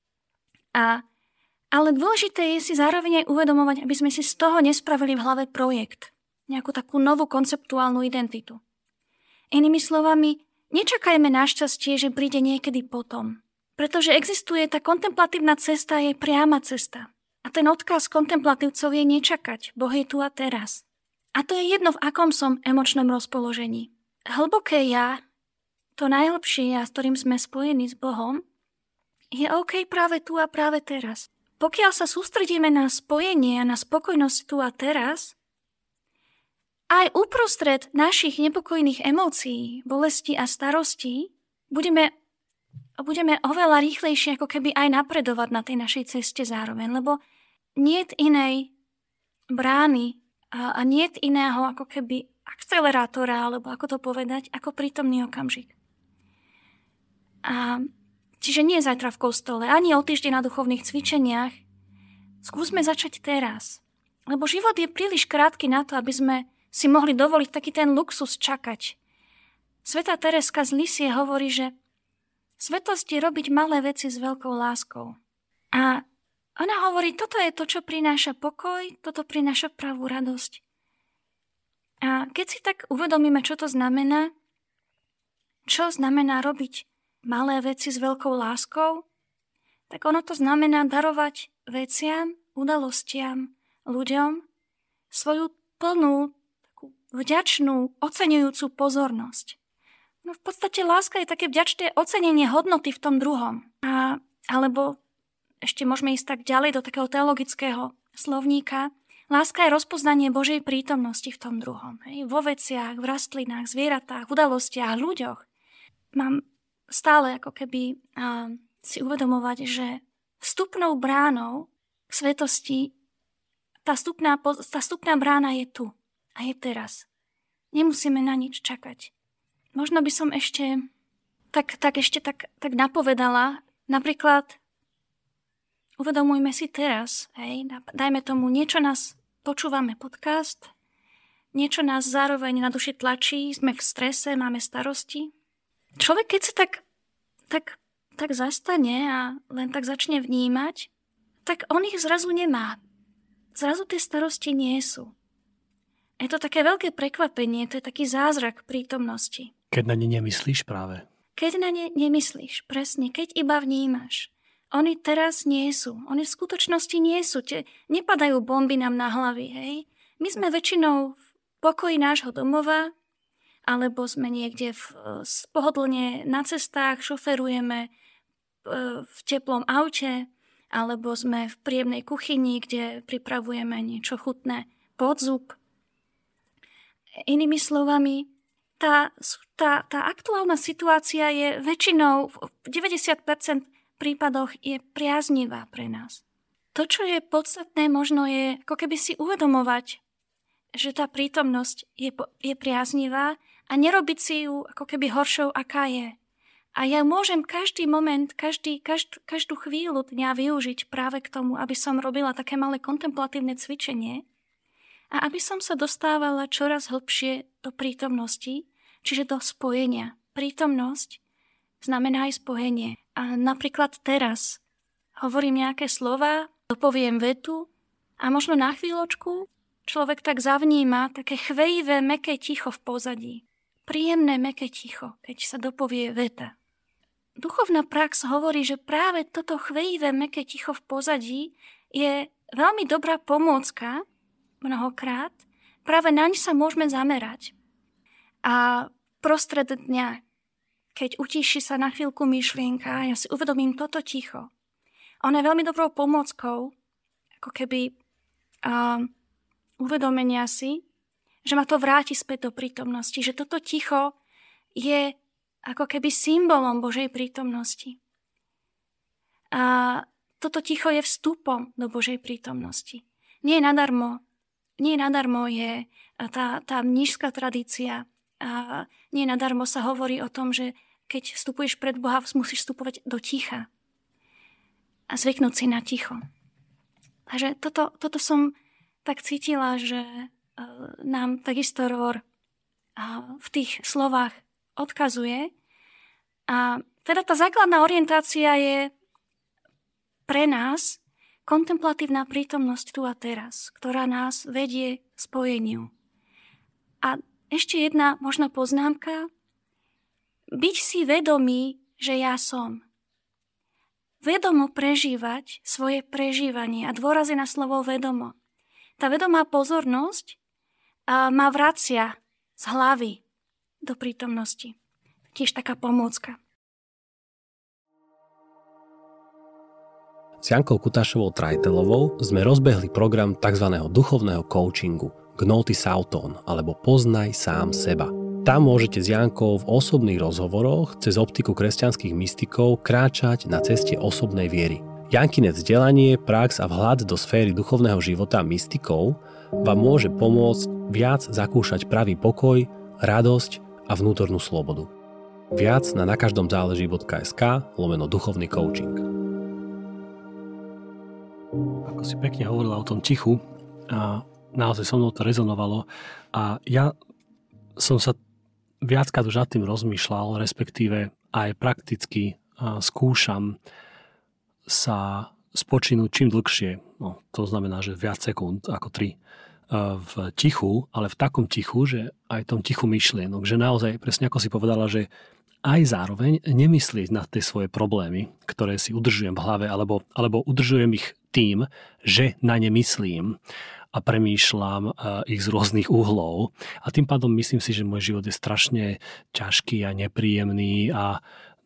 Ale dôležité je si zároveň aj uvedomovať, aby sme si z toho nespravili v hlave projekt. Nejakú takú novú konceptuálnu identitu. Inými slovami, nečakajme na šťastie, že príde niekedy potom. Pretože existuje tá kontemplatívna cesta, je priama cesta. A ten odkaz kontemplatívcov je nečakať. Boh je tu a teraz. A to je jedno, v akom som emočnom rozpoložení. Hlboké ja, to najhlbšie ja, s ktorým sme spojení s Bohom, je OK práve tu a práve teraz. Pokiaľ sa sústredíme na spojenie a na spokojnosť tu a teraz, aj uprostred našich nepokojných emócií, bolesti a starostí budeme oveľa rýchlejšie ako keby aj napredovať na tej našej ceste zároveň, lebo niet inej brány a niet iného ako keby akcelerátora, alebo ako to povedať, ako prítomný okamžik. Čiže nie zajtra v kostole, ani o týždeň na duchovných cvičeniach. Skúsme začať teraz, lebo život je príliš krátky na to, aby sme si mohli dovoliť taký ten luxus čakať. Svätá Tereska z Lisie hovorí, že svetosť je robiť malé veci s veľkou láskou. A ona hovorí, toto je to, čo prináša pokoj, toto prináša pravú radosť. A keď si tak uvedomíme, čo to znamená, čo znamená robiť malé veci s veľkou láskou, tak ono to znamená darovať veciam, udalostiam, ľuďom svoju plnú, vďačnú, oceňujúcu pozornosť. No v podstate láska je také vďačné ocenenie hodnoty v tom druhom. Alebo ešte môžeme ísť tak ďalej do takého teologického slovníka. Láska je rozpoznanie Božej prítomnosti v tom druhom. Hej? Vo veciach, v rastlinách, zvieratách, v udalostiach, ľuďoch. Mám stále ako keby si uvedomovať, že vstupnou bránou k svetosti tá vstupná brána je tu a je teraz. Nemusíme na nič čakať. Možno by som ešte tak napovedala, napríklad uvedomujme si teraz, hej, dajme tomu, niečo nás počúvame podcast, niečo nás zároveň na duši tlačí, sme v strese, máme starosti. Človek, keď sa tak zastane a len tak začne vnímať, tak on ich zrazu nemá. Zrazu tie starosti nie sú. Je to také veľké prekvapenie, to je taký zázrak prítomnosti. Keď na ne nemyslíš práve. Keď na ne nemyslíš, presne, keď iba vnímaš. Oni teraz nie sú. Oni v skutočnosti nie sú. Nepadajú bomby nám na hlavy, hej. My sme väčšinou v pokoji nášho domova, alebo sme niekde pohodlne na cestách, šoferujeme v teplom aute, alebo sme v príjemnej kuchyni, kde pripravujeme niečo chutné pod zub. Inými slovami, tá aktuálna situácia je väčšinou v 90% prípadoch je priaznivá pre nás. To, čo je podstatné, možno je ako keby si uvedomovať, že tá prítomnosť je priaznivá a nerobiť si ju ako keby horšou, aká je. A ja môžem každý moment, každú chvíľu dňa využiť práve k tomu, aby som robila také malé kontemplatívne cvičenie a aby som sa dostávala čoraz hlbšie do prítomnosti, čiže do spojenia. Prítomnosť znamená aj spojenie. A napríklad teraz hovorím nejaké slova, dopoviem vetu a možno na chvíľočku človek tak zavníma také chvejivé, mäkké ticho v pozadí. Príjemné, mäkké ticho, keď sa dopovie veta. Duchovná prax hovorí, že práve toto chvejivé, mäkké ticho v pozadí je veľmi dobrá pomôcka, mnohokrát, práve naň sa môžeme zamerať. A prostred dňa, keď utíši sa na chvíľku myšlienka, ja si uvedomím toto ticho. Ono je veľmi dobrou pomôckou, ako keby uvedomenia si, že ma to vráti späť do prítomnosti, že toto ticho je ako keby symbolom Božej prítomnosti. A toto ticho je vstupom do Božej prítomnosti. Nie nadarmo je tá mníšska tradícia. A nie nadarmo sa hovorí o tom, že keď vstupuješ pred Boha, musíš vstupovať do ticha a zvyknúť si na ticho. Takže toto som tak cítila, že nám takisto Rohr v tých slovách odkazuje. A teda tá základná orientácia je pre nás kontemplatívna prítomnosť tu a teraz, ktorá nás vedie k spojeniu. A ešte jedna možno poznámka. Byť si vedomý, že ja som. Vedomo prežívať svoje prežívanie a dôraz je na slovo vedomo. Tá vedomá pozornosť ma vracia z hlavy do prítomnosti. Tiež taká pomôcka. S Jankou Kutášovou Trajtelovou sme rozbehli program tzv. Duchovného coachingu Know Thyself alebo Poznaj sám seba. Tam môžete s Jankou v osobných rozhovoroch cez optiku kresťanských mystikov kráčať na ceste osobnej viery. Jankine vzdelanie, prax a vhľad do sféry duchovného života mystikov vám môže pomôcť viac zakúšať pravý pokoj, radosť a vnútornú slobodu. Viac na nakazdomzáleží.sk/duchovný coaching. Ako si pekne hovorila o tom tichu, a naozaj so mnou to rezonovalo a ja som sa viackrát už nad tým rozmýšľal, respektíve aj prakticky skúšam sa spočinúť čím dlhšie. No, to znamená, že viac sekúnd ako 3 v tichu, ale v takom tichu, že aj tom tichu myšlienok, že naozaj, presne ako si povedala, že aj zároveň nemyslieť na tie svoje problémy, ktoré si udržujem v hlave, alebo udržujem ich tým, že na ne myslím a premýšľam ich z rôznych uhlov. A tým pádom myslím si, že môj život je strašne ťažký a nepríjemný a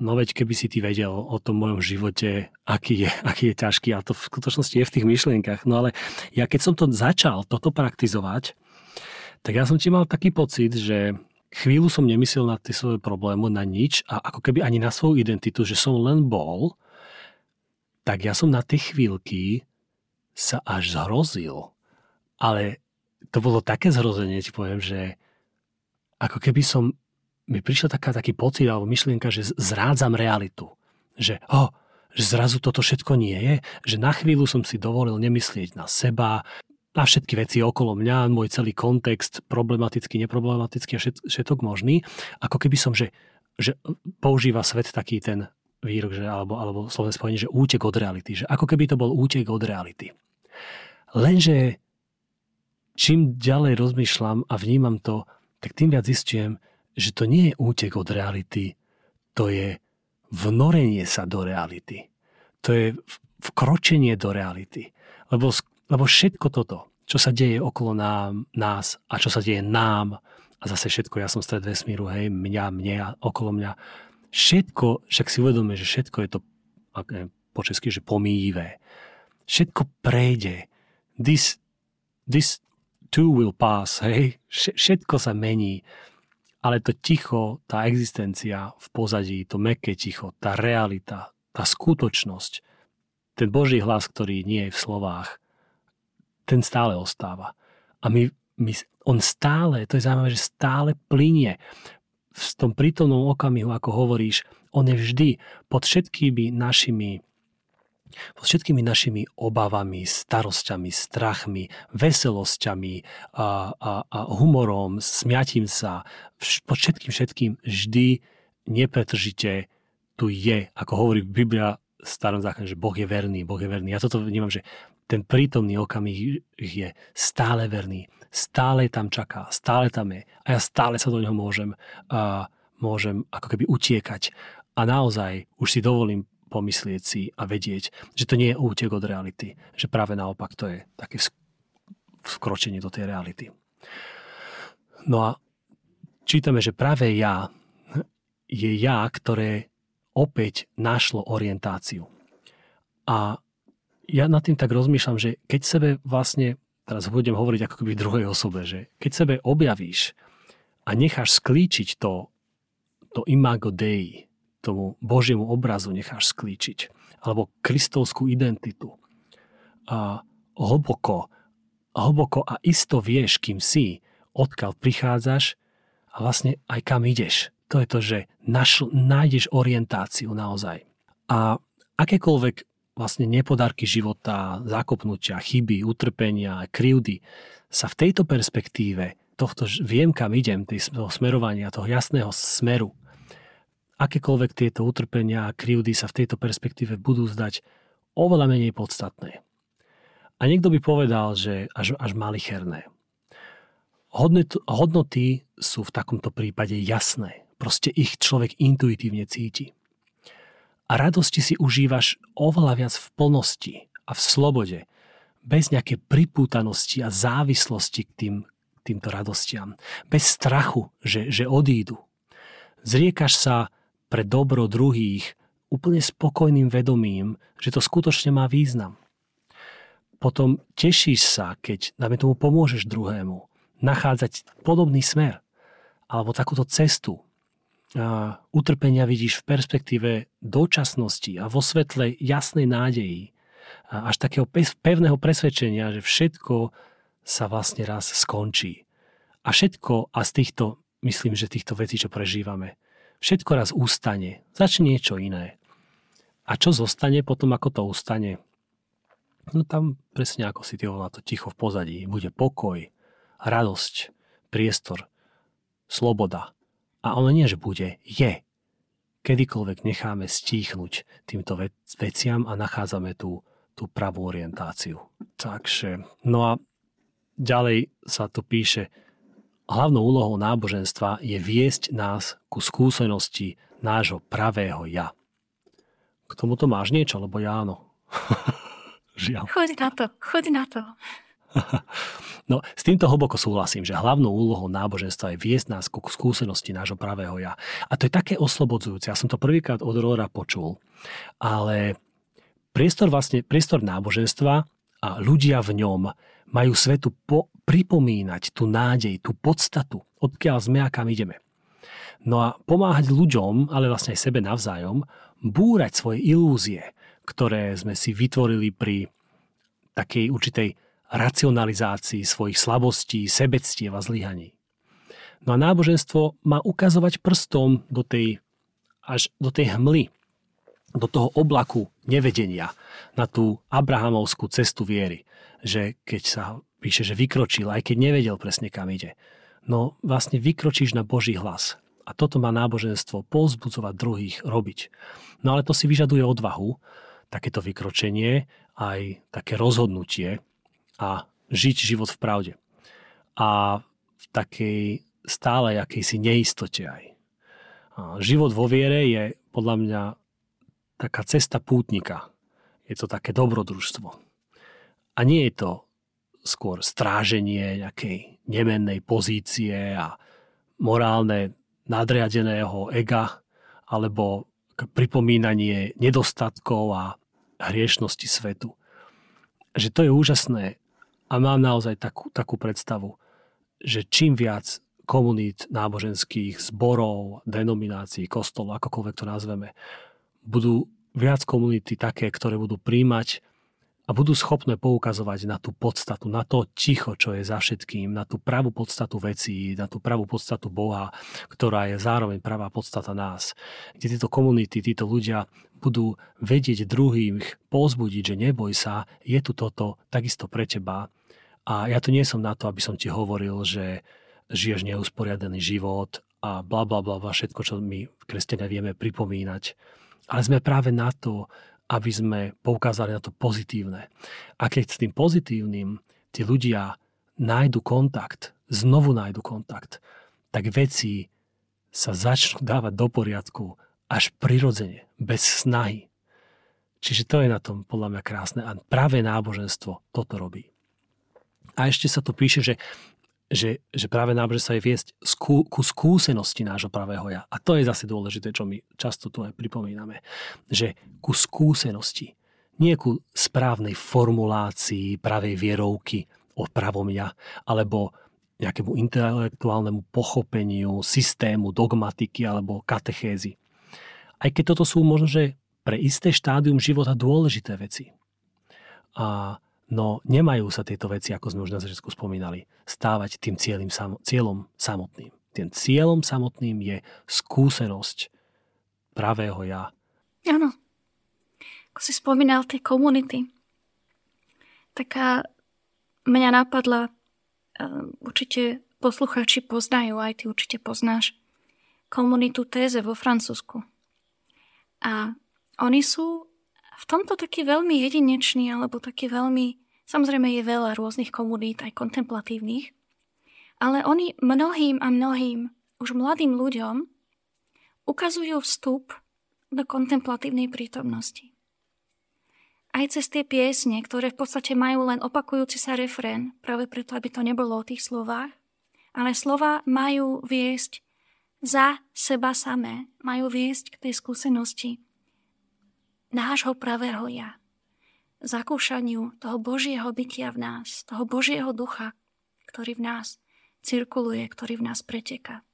no veď keby si ty vedel o tom mojom živote, aký je ťažký, a to v skutočnosti je v tých myšlienkach. No ale ja keď som to začal, toto praktizovať, tak ja som ti mal taký pocit, že chvíľu som nemyslel na tie svoje problémy, na nič a ako keby ani na svoju identitu, že som len bol, tak ja som na tie chvíľky sa až zhrozil. Ale to bolo také zhrozenie, ti poviem, že ako keby mi prišiel taký pocit alebo myšlienka, že zrádzam realitu. Že zrazu toto všetko nie je. Že na chvíľu som si dovolil nemyslieť na seba, na všetky veci okolo mňa, môj celý kontext, problematický, neproblematický a všetok možný. Ako keby som, že používa svet taký ten výrok, že, alebo slovné spojenie, že útek od reality. Že ako keby to bol útek od reality. Lenže čím ďalej rozmýšľam a vnímam to, tak tým viac zistujem, že to nie je útek od reality, to je vnorenie sa do reality. To je vkročenie do reality. Lebo všetko toto, čo sa deje okolo nás a čo sa deje nám, a zase všetko, ja som stred vesmíru, hej, mne a okolo mňa, všetko, však si uvedomíme, že všetko je to po česky, že pomíjivé. Všetko prejde. This too will pass, hej. Všetko sa mení. Ale to ticho, tá existencia v pozadí, to mäkké ticho, tá realita, tá skutočnosť, ten Boží hlas, ktorý nie je v slovách, ten stále ostáva. A on stále, to je zaujímavé, že stále plynie v tom prítomnom okamihu, ako hovoríš, on je vždy pod všetkými našimi obavami, starosťami, strachmi, veselosťami a humorom, smiatím sa, pod všetkým vždy nepretržite tu je, ako hovorí Biblia v Starom zákone, že Boh je verný, Boh je verný. Ja toto vnímam, že ten prítomný okamih je stále verný, stále tam čaká, stále tam je a ja stále sa do neho môžem ako keby utiekať. A naozaj už si dovolím pomyslieť si a vedieť, že to nie je útek od reality. Že práve naopak to je také vkročenie do tej reality. No a čítame, že práve ja je ja, ktoré opäť našlo orientáciu. A ja nad tým tak rozmýšľam, že keď sebe vlastne, teraz budem hovoriť ako keby v druhej osobe, že keď sebe objavíš a necháš sklíčiť to imago Dei, tomu Božiemu obrazu necháš sklíčiť, alebo kristovskú identitu. A hlboko a isto vieš, kým si, odkiaľ prichádzaš a vlastne aj kam ideš. To je to, že nájdeš orientáciu naozaj. A akékoľvek vlastne nepodarky života, zakopnutia, chyby, utrpenia, krivdy sa v tejto perspektíve tohto viem, kam idem, toho smerovania, toho jasného smeru, akékoľvek tieto utrpenia a krivdy sa v tejto perspektíve budú zdať oveľa menej podstatné. A niekto by povedal, že až malicherné. Hodnoty sú v takomto prípade jasné. Proste ich človek intuitívne cíti. A radosti si užívaš oveľa viac v plnosti a v slobode, bez nejakej pripútanosti a závislosti k týmto radostiam. Bez strachu, že odídu. Zriekaš sa pre dobro druhých úplne spokojným vedomím, že to skutočne má význam. Potom tešíš sa, keď dáme tomu pomôžeš druhému nachádzať podobný smer alebo takúto cestu. Utrpenia vidíš v perspektíve dočasnosti a vo svetle jasnej nádeji až takého pevného presvedčenia, že všetko sa vlastne raz skončí. A všetko, a z týchto, myslím, že týchto vecí, čo prežívame, všetko raz ustane, začne niečo iné. A čo zostane potom, ako to ustane? No tam presne ako si ty hovorila, to ticho v pozadí. Bude pokoj, radosť, priestor, sloboda. A ono nie, že bude, je. Kedykoľvek necháme stíchnuť týmto veciam a nachádzame tú pravú orientáciu. Takže, no a ďalej sa tu píše, hlavnou úlohou náboženstva je viesť nás ku skúsenosti nášho pravého ja. K tomuto máš niečo, lebo ja áno. Žiaľ. Choď na to. No, s týmto hlboko súhlasím, že hlavnou úlohou náboženstva je viesť nás ku skúsenosti nášho pravého ja. A to je také oslobodzujúce. Ja som to prvýkrát od Rohra počul. Ale priestor náboženstva a ľudia v ňom majú svetu pripomínať tú nádej, tú podstatu, odkiaľ sme a kam ideme. No a pomáhať ľuďom, ale vlastne aj sebe navzájom, búrať svoje ilúzie, ktoré sme si vytvorili pri takej určitej racionalizácii svojich slabostí, sebectiev a zlyhaní. No a náboženstvo má ukazovať prstom až do tej hmly, do toho oblaku nevedenia, na tú abrahamovskú cestu viery. Že keď sa píše, že vykročil, aj keď nevedel presne kam ide, no vlastne vykročíš na Boží hlas. A toto má náboženstvo povzbudzovať druhých robiť. No ale to si vyžaduje odvahu, takéto vykročenie, aj také rozhodnutie a žiť život v pravde. A v takej stálej akejsi neistote aj. A život vo viere je podľa mňa taká cesta pútnika. Je to také dobrodružstvo. A nie je to skôr stráženie nejakej nemennej pozície a morálne nadriadeného ega alebo pripomínanie nedostatkov a hriešnosti svetu. Že to je úžasné a mám naozaj takú predstavu, že čím viac komunít náboženských zborov, denominácií, kostolov, akokoľvek to nazveme, budú viac komunity také, ktoré budú príjmať a budú schopné poukazovať na tú podstatu, na to ticho, čo je za všetkým, na tú pravú podstatu vecí, na tú pravú podstatu Boha, ktorá je zároveň pravá podstata nás. Kde tieto komunity, títo ľudia budú vedieť druhých povzbudiť, že neboj sa, je tu toto takisto pre teba. A ja tu nie som na to, aby som ti hovoril, že žiješ neusporiadaný život a bla bla bla, všetko, čo my kresťania vieme pripomínať. Ale sme práve na to, aby sme poukázali na to pozitívne. A keď s tým pozitívnym tí ľudia znovu nájdu kontakt, tak veci sa začnú dávať do poriadku až prirodzene, bez snahy. Čiže to je na tom podľa mňa krásne a práve náboženstvo toto robí. A ešte sa tu píše, že práve náboženstvo je viesť ku skúsenosti nášho pravého ja. A to je zase dôležité, čo my často tu aj pripomíname. Že ku skúsenosti, nie ku správnej formulácii pravej vierovky o pravom ja, alebo nejakému intelektuálnemu pochopeniu systému, dogmatiky alebo katechézy. Aj keď toto sú možno, že pre isté štádium života dôležité veci. No nemajú sa tieto veci, ako sme už na začiatku spomínali, stávať tým cieľom samotným. Tým cieľom samotným je skúsenosť pravého ja. Áno. Ako si spomínal tie komunity, tak mňa napadla, určite poslucháči poznajú, aj ty určite poznáš, komunitu Téze vo Francúzsku. A oni sú v tomto taký veľmi jedineční, alebo taký veľmi. Samozrejme je veľa rôznych komunít, aj kontemplatívnych, ale oni mnohým už mladým ľuďom ukazujú vstup do kontemplatívnej prítomnosti. Aj cez tie piesne, ktoré v podstate majú len opakujúci sa refrén, práve preto, aby to nebolo o tých slovách, ale slova majú viesť za seba samé, majú viesť k tej skúsenosti nášho pravého ja. Zakúšaniu toho Božieho bytia v nás, toho Božieho ducha, ktorý v nás cirkuluje, ktorý v nás preteká.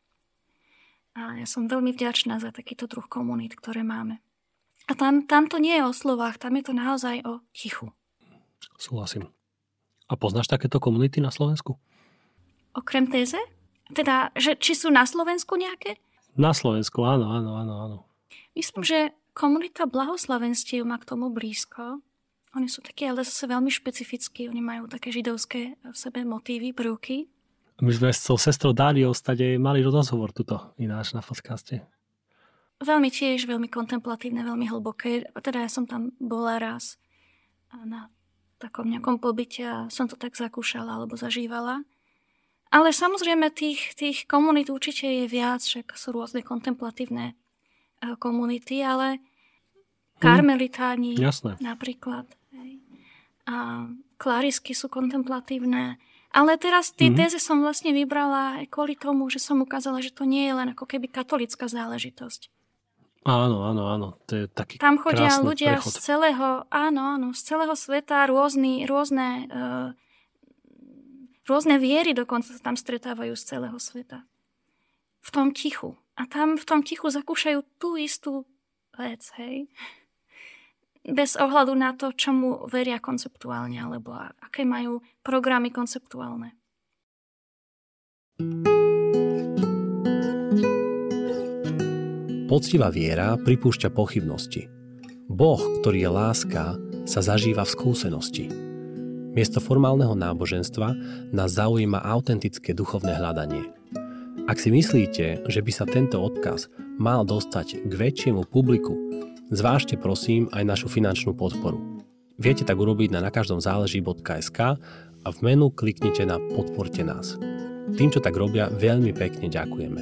A ja som veľmi vďačná za takýto druh komunít, ktoré máme. A tam to nie je o slovách, tam je to naozaj o tichu. Súhlasím. A poznáš takéto komunity na Slovensku? Okrem Téze? Teda, že či sú na Slovensku nejaké? Na Slovensku, áno. Myslím, že komunita blahoslavenstiev má k tomu blízko. Oni sú takí, ale zase veľmi špecifickí. Oni majú také židovské v sebe motívy, prvky. My sme s sestrou Dáriou stade mali rozhovor tuto ináč na podcaste. Veľmi kontemplatívne, veľmi hlboké. Teda ja som tam bola raz na takom nejakom pobyte a som to tak zakúšala alebo zažívala. Ale samozrejme tých komunít určite je viac, však sú rôzne kontemplatívne komunity, ale karmelitáni napríklad. A klarisky sú kontemplatívne, Ale teraz tie téze som vlastne vybrala aj kvôli tomu, že som ukázala, že to nie je len ako keby katolická záležitosť. Áno. To je taký tam chodia krásny ľudia prechod. z celého sveta, rôzne viery dokonca sa tam stretávajú z celého sveta. V tom tichu. A tam v tom tichu zakúšajú tú istú vec, hej. Bez ohľadu na to, čomu veria konceptuálne, alebo aké majú programy konceptuálne. Poctivá viera pripúšťa pochybnosti. Boh, ktorý je láska, sa zažíva v skúsenosti. Miesto formálneho náboženstva nás zaujíma autentické duchovné hľadanie. Ak si myslíte, že by sa tento odkaz mal dostať k väčšiemu publiku, zvážte prosím aj našu finančnú podporu. Viete tak urobiť na nakaždomzáleží.sk a v menu kliknite na Podporte nás. Tým, čo tak robia, veľmi pekne ďakujeme.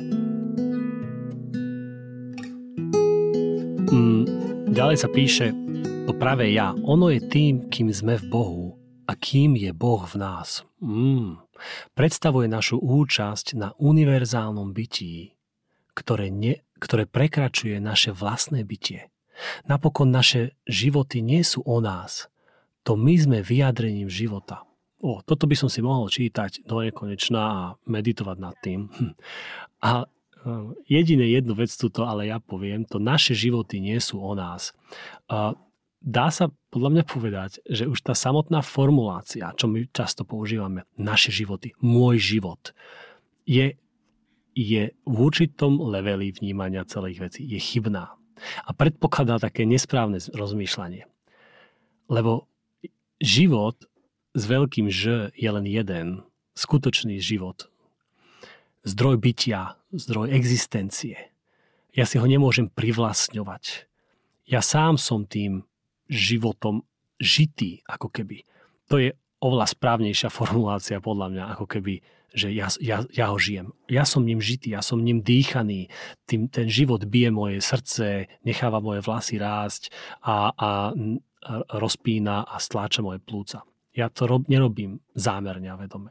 Ďalej sa píše, to práve ja, ono je tým, kým sme v Bohu a kým je Boh v nás. Predstavuje našu účasť na univerzálnom bytí, ktoré prekračuje naše vlastné bytie. Napokon naše životy nie sú o nás. To my sme vyjadrením života. Toto by som si mohol čítať do nekonečna a meditovať nad tým. A jediné jednu vec tuto, ale ja poviem, to naše životy nie sú o nás. Dá sa podľa mňa povedať, že už tá samotná formulácia, čo my často používame, naše životy, môj život, je v určitom leveli vnímania celých vecí, je chybná. A predpokladá také nesprávne rozmýšľanie. Lebo život s veľkým Ž je len jeden, skutočný život. Zdroj bytia, zdroj existencie. Ja si ho nemôžem privlastňovať. Ja sám som tým životom žitý, ako keby. To je oveľa správnejšia formulácia podľa mňa, ako keby, že ja ho žijem. Ja som ním žitý, ja som ním dýchaný. Ten život bije moje srdce, necháva moje vlasy rásť a rozpína a stláča moje plúca. Ja to nerobím zámerne a vedome.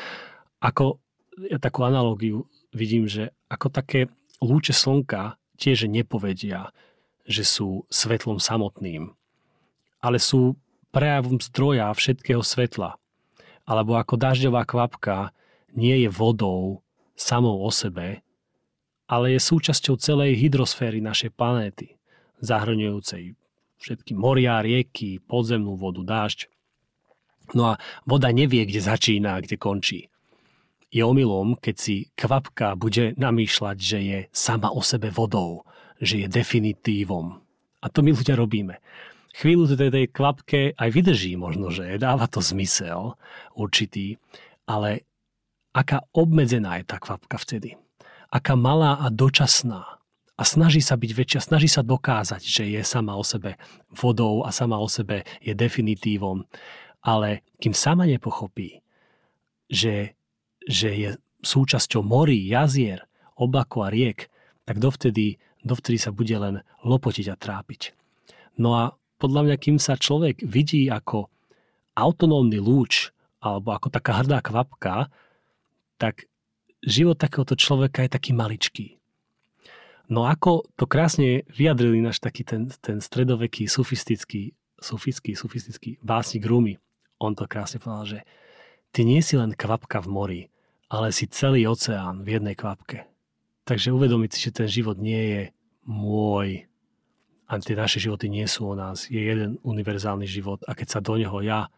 Ja takú analogiu vidím, že ako také lúče slnka tiež nepovedia, že sú svetlom samotným, ale sú prejavom zdroja všetkého svetla. Alebo ako dažďová kvapka nie je vodou samou o sebe, ale je súčasťou celej hydrosféry našej planéty, zahrňujúcej všetky moria, rieky, podzemnú vodu, dážď. No a voda nevie, kde začína a kde končí. Je omylom, keď si kvapka bude namýšľať, že je sama o sebe vodou, že je definitívom. A to my ľudia robíme. Chvíľu tej kvapke aj vydrží možno, že dáva to zmysel určitý, ale aká obmedzená je tá kvapka vtedy. Aká malá a dočasná. A snaží sa byť väčšia, snaží sa dokázať, že je sama o sebe vodou a sama o sebe je definitívom. Ale kým sama nepochopí, že je súčasťou morí, jazier, oblakov a riek, tak dovtedy sa bude len lopotiť a trápiť. No a podľa mňa, kým sa človek vidí ako autonómny lúč alebo ako taká hrdá kvapka, tak život takéhoto človeka je taký maličký. No ako to krásne vyjadrili náš taký ten stredoveký sufistický básnik Rumi. On to krásne povedal, že ty nie si len kvapka v mori, ale si celý oceán v jednej kvapke. Takže uvedomiť si, že ten život nie je môj a tie naše životy nie sú o nás. Je jeden univerzálny život a keď sa do neho ja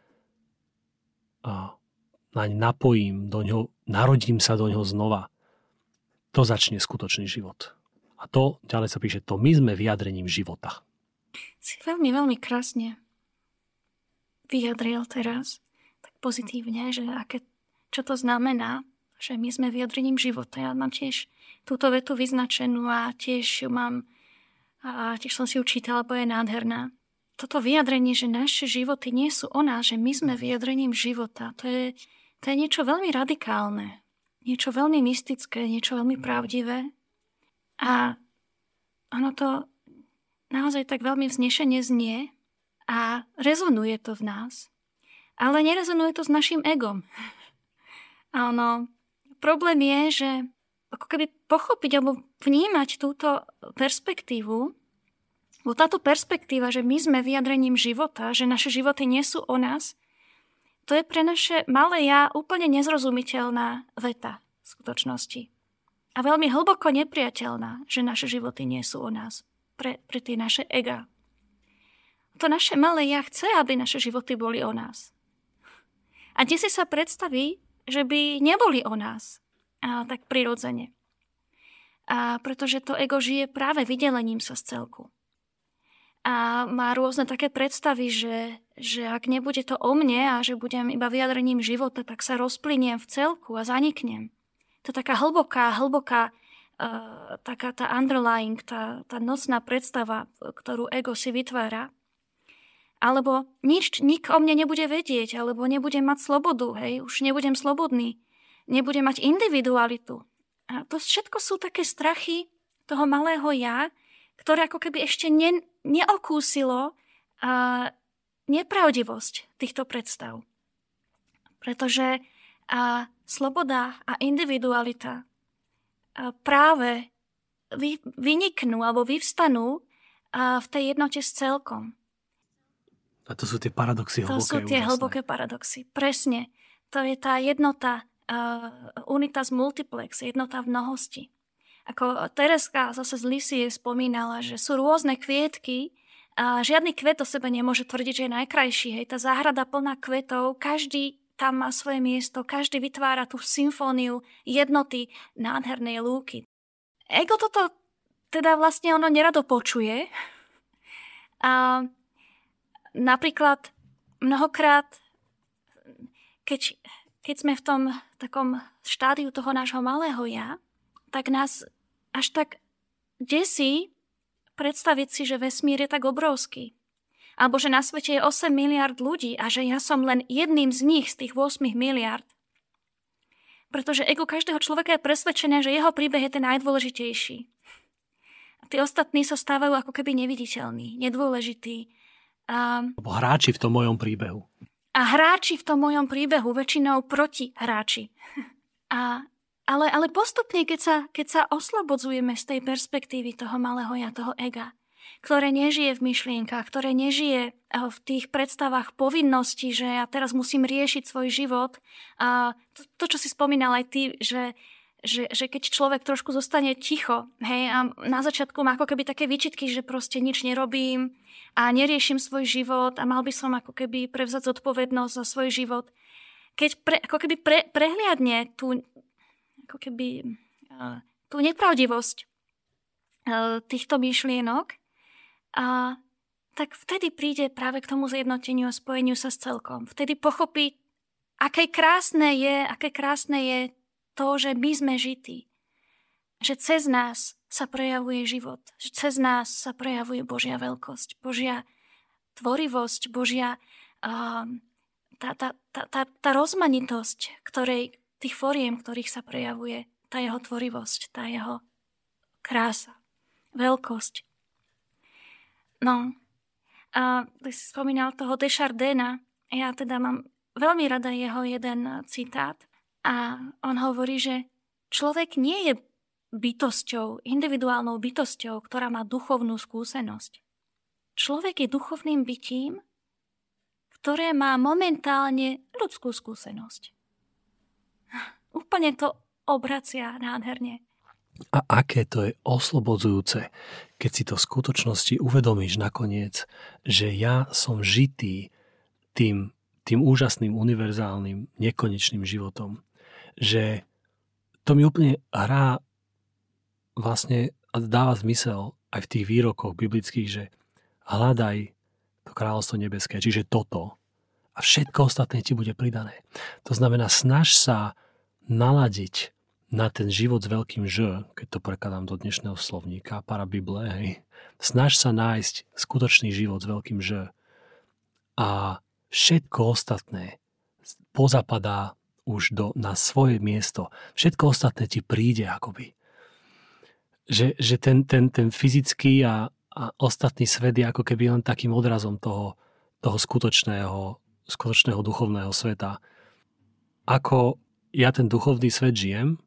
naň napojím, narodím sa do neho znova, to začne skutočný život. A to, ďalej sa píše, to my sme vyjadrením života. Si veľmi, veľmi krásne vyjadril teraz, tak pozitívne, že čo to znamená, že my sme vyjadrením života. Ja mám tiež túto vetu vyznačenú a tiež ju mám a tiež som si ju čítala, bo je nádherná. Toto vyjadrenie, že naše životy nie sú o nás, že my sme vyjadrením života, to je niečo veľmi radikálne, niečo veľmi mystické, niečo veľmi pravdivé. A ono to naozaj tak veľmi vznešene znie a rezonuje to v nás, ale nerezonuje to s našim egom. A problém je, že ako keby pochopiť alebo vnímať túto perspektívu, bo táto perspektíva, že my sme vyjadrením života, že naše životy nie sú o nás, to je pre naše malé ja úplne nezrozumiteľná veta v skutočnosti. A veľmi hlboko nepriateľná, že naše životy nie sú o nás, pre tie naše ega. To naše malé ja chce, aby naše životy boli o nás. A dnes si sa predstaví, že by neboli o nás. A tak prirodzene. A pretože to ego žije práve vydelením sa z celku. A má rôzne také predstavy, že ak nebude to o mne a že budem iba vyjadrením života, tak sa rozplyniem v celku a zaniknem. To je taká hlboká, taká tá underlying, tá nocná predstava, ktorú ego si vytvára. Alebo nik o mne nebude vedieť, alebo nebudem mať slobodu, hej, už nebudem slobodný, nebudem mať individualitu. A to všetko sú také strachy toho malého ja, ktoré ako keby ešte neokúsilo nepravdivosť týchto predstav. Pretože sloboda a individualita práve vyniknú alebo vyvstanú v tej jednote s celkom. A to sú tie paradoxy hlboké. To sú tie hlboké paradoxy. Presne. To je tá jednota, unitas multiplex, jednota v mnohosti. Ako Tereska zase z Lisie spomínala, že sú rôzne kvietky a žiadny kvet o sebe nemôže tvrdiť, že je najkrajší. Hej, tá záhrada plná kvetov, každý tam má svoje miesto, každý vytvára tú symfóniu jednoty nádhernej lúky. Ego toto teda vlastne ono nerado počuje. A napríklad mnohokrát, keď sme v tom takom štádiu toho nášho malého ja, tak nás až tak desí predstaviť si, že vesmír je tak obrovský. Alebo že na svete je 8 miliard ľudí a že ja som len jedným z nich, z tých 8 miliard. Pretože ego každého človeka je presvedčené, že jeho príbeh je ten najdôležitejší. A tí ostatní sa stávajú ako keby neviditeľní, nedôležití. Hráči v tom mojom príbehu. A hráči v tom mojom príbehu, väčšinou proti hráči. Ale postupne, keď sa oslobodzujeme z tej perspektívy toho malého ja, toho ega, ktoré nežije v myšlienkach, ktoré nežije v tých predstavách povinností, že ja teraz musím riešiť svoj život. A to, čo si spomínal aj ty, že keď človek trošku zostane ticho, hej, a na začiatku má ako keby také výčitky, že proste nič nerobím a neriešim svoj život a mal by som ako keby prevzať zodpovednosť za svoj život. Keď prehliadne tú nepravdivosť týchto myšlienok, tak vtedy príde práve k tomu zjednoteniu a spojeniu sa s celkom. Vtedy pochopí, aké krásne je to, že my sme žití. Že cez nás sa prejavuje život. Že cez nás sa prejavuje Božia veľkosť, Božia tvorivosť, Božia tá rozmanitosť, tých foriem, ktorých sa prejavuje, tá jeho tvorivosť, tá jeho krása, veľkosť. No, ty si spomínal toho Desjardinsa, ja teda mám veľmi rada jeho jeden citát a on hovorí, že človek nie je bytosťou, individuálnou bytosťou, ktorá má duchovnú skúsenosť. Človek je duchovným bytím, ktoré má momentálne ľudskú skúsenosť. Úplne to obracia nádherne. A aké to je oslobodzujúce, keď si to v skutočnosti uvedomíš nakoniec, že ja som žitý tým úžasným, univerzálnym, nekonečným životom. Že to mi úplne hrá vlastne a dáva zmysel aj v tých výrokoch biblických, že hľadaj to kráľovstvo nebeské, čiže toto. A všetko ostatné ti bude pridané. To znamená, snaž sa naladiť na ten život s veľkým Ž, keď to prekladám do dnešného slovníka, parabible, hej. Snaž sa nájsť skutočný život s veľkým Ž. A všetko ostatné pozapadá už na svoje miesto. Všetko ostatné ti príde akoby. Že ten fyzický a ostatný svet je ako keby len takým odrazom toho skutočného duchovného sveta. Ako ja ten duchovný svet žijem,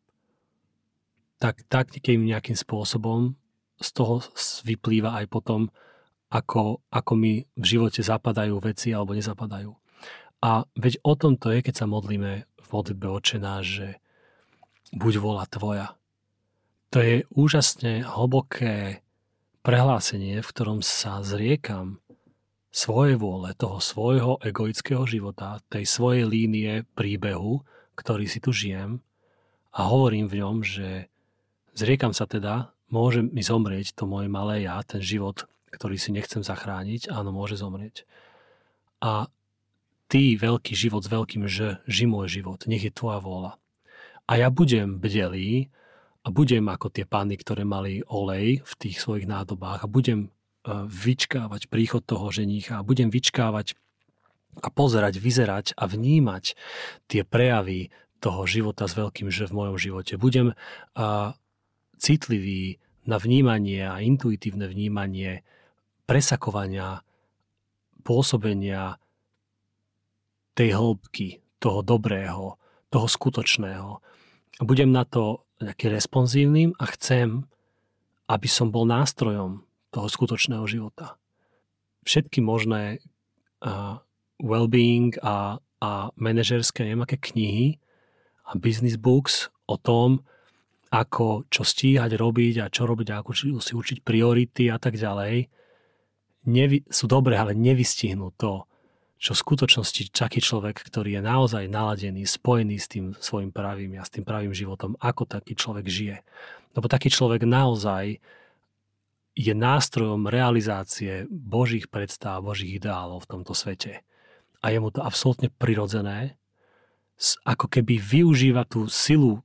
tak nejakým spôsobom z toho vyplýva aj potom, ako mi v živote zapadajú veci alebo nezapadajú. A veď o tom to je, keď sa modlíme v modlitbe Otče náš, že buď vôľa tvoja. To je úžasne hlboké prehlásenie, v ktorom sa zriekam svojej vôle, toho svojho egoického života, tej svojej línie príbehu, ktorý si tu žijem, a hovorím v ňom, že zriekam sa teda, môže mi zomrieť to moje malé ja, ten život, ktorý si nechcem zachrániť, áno, môže zomrieť. A ty, veľký život s veľkým Ž, ži môj život, nech je tvoja vôľa. A ja budem bdelý a budem ako tie panny, ktoré mali olej v tých svojich nádobách, a budem vyčkávať príchod toho ženícha, a budem vyčkávať a pozerať, vyzerať a vnímať tie prejavy toho života s veľkým Ž v mojom živote. Budem citlivý na vnímanie a intuitívne vnímanie presakovania, pôsobenia tej hĺbky, toho dobrého, toho skutočného. Budem na to nejaký responsívnym a chcem, aby som bol nástrojom toho skutočného života. Všetky možné well-being a manažerské nejaké knihy a business books o tom, ako čo stíhať robiť a čo robiť a ako si učiť priority a tak ďalej, sú dobré, ale nevystihnú to, čo v skutočnosti taký človek, ktorý je naozaj naladený, spojený s tým svojim pravým a s tým pravým životom, ako taký človek žije. Lebo taký človek naozaj je nástrojom realizácie Božích predstav, Božích ideálov v tomto svete. A je mu to absolútne prirodzené, ako keby využíva tú silu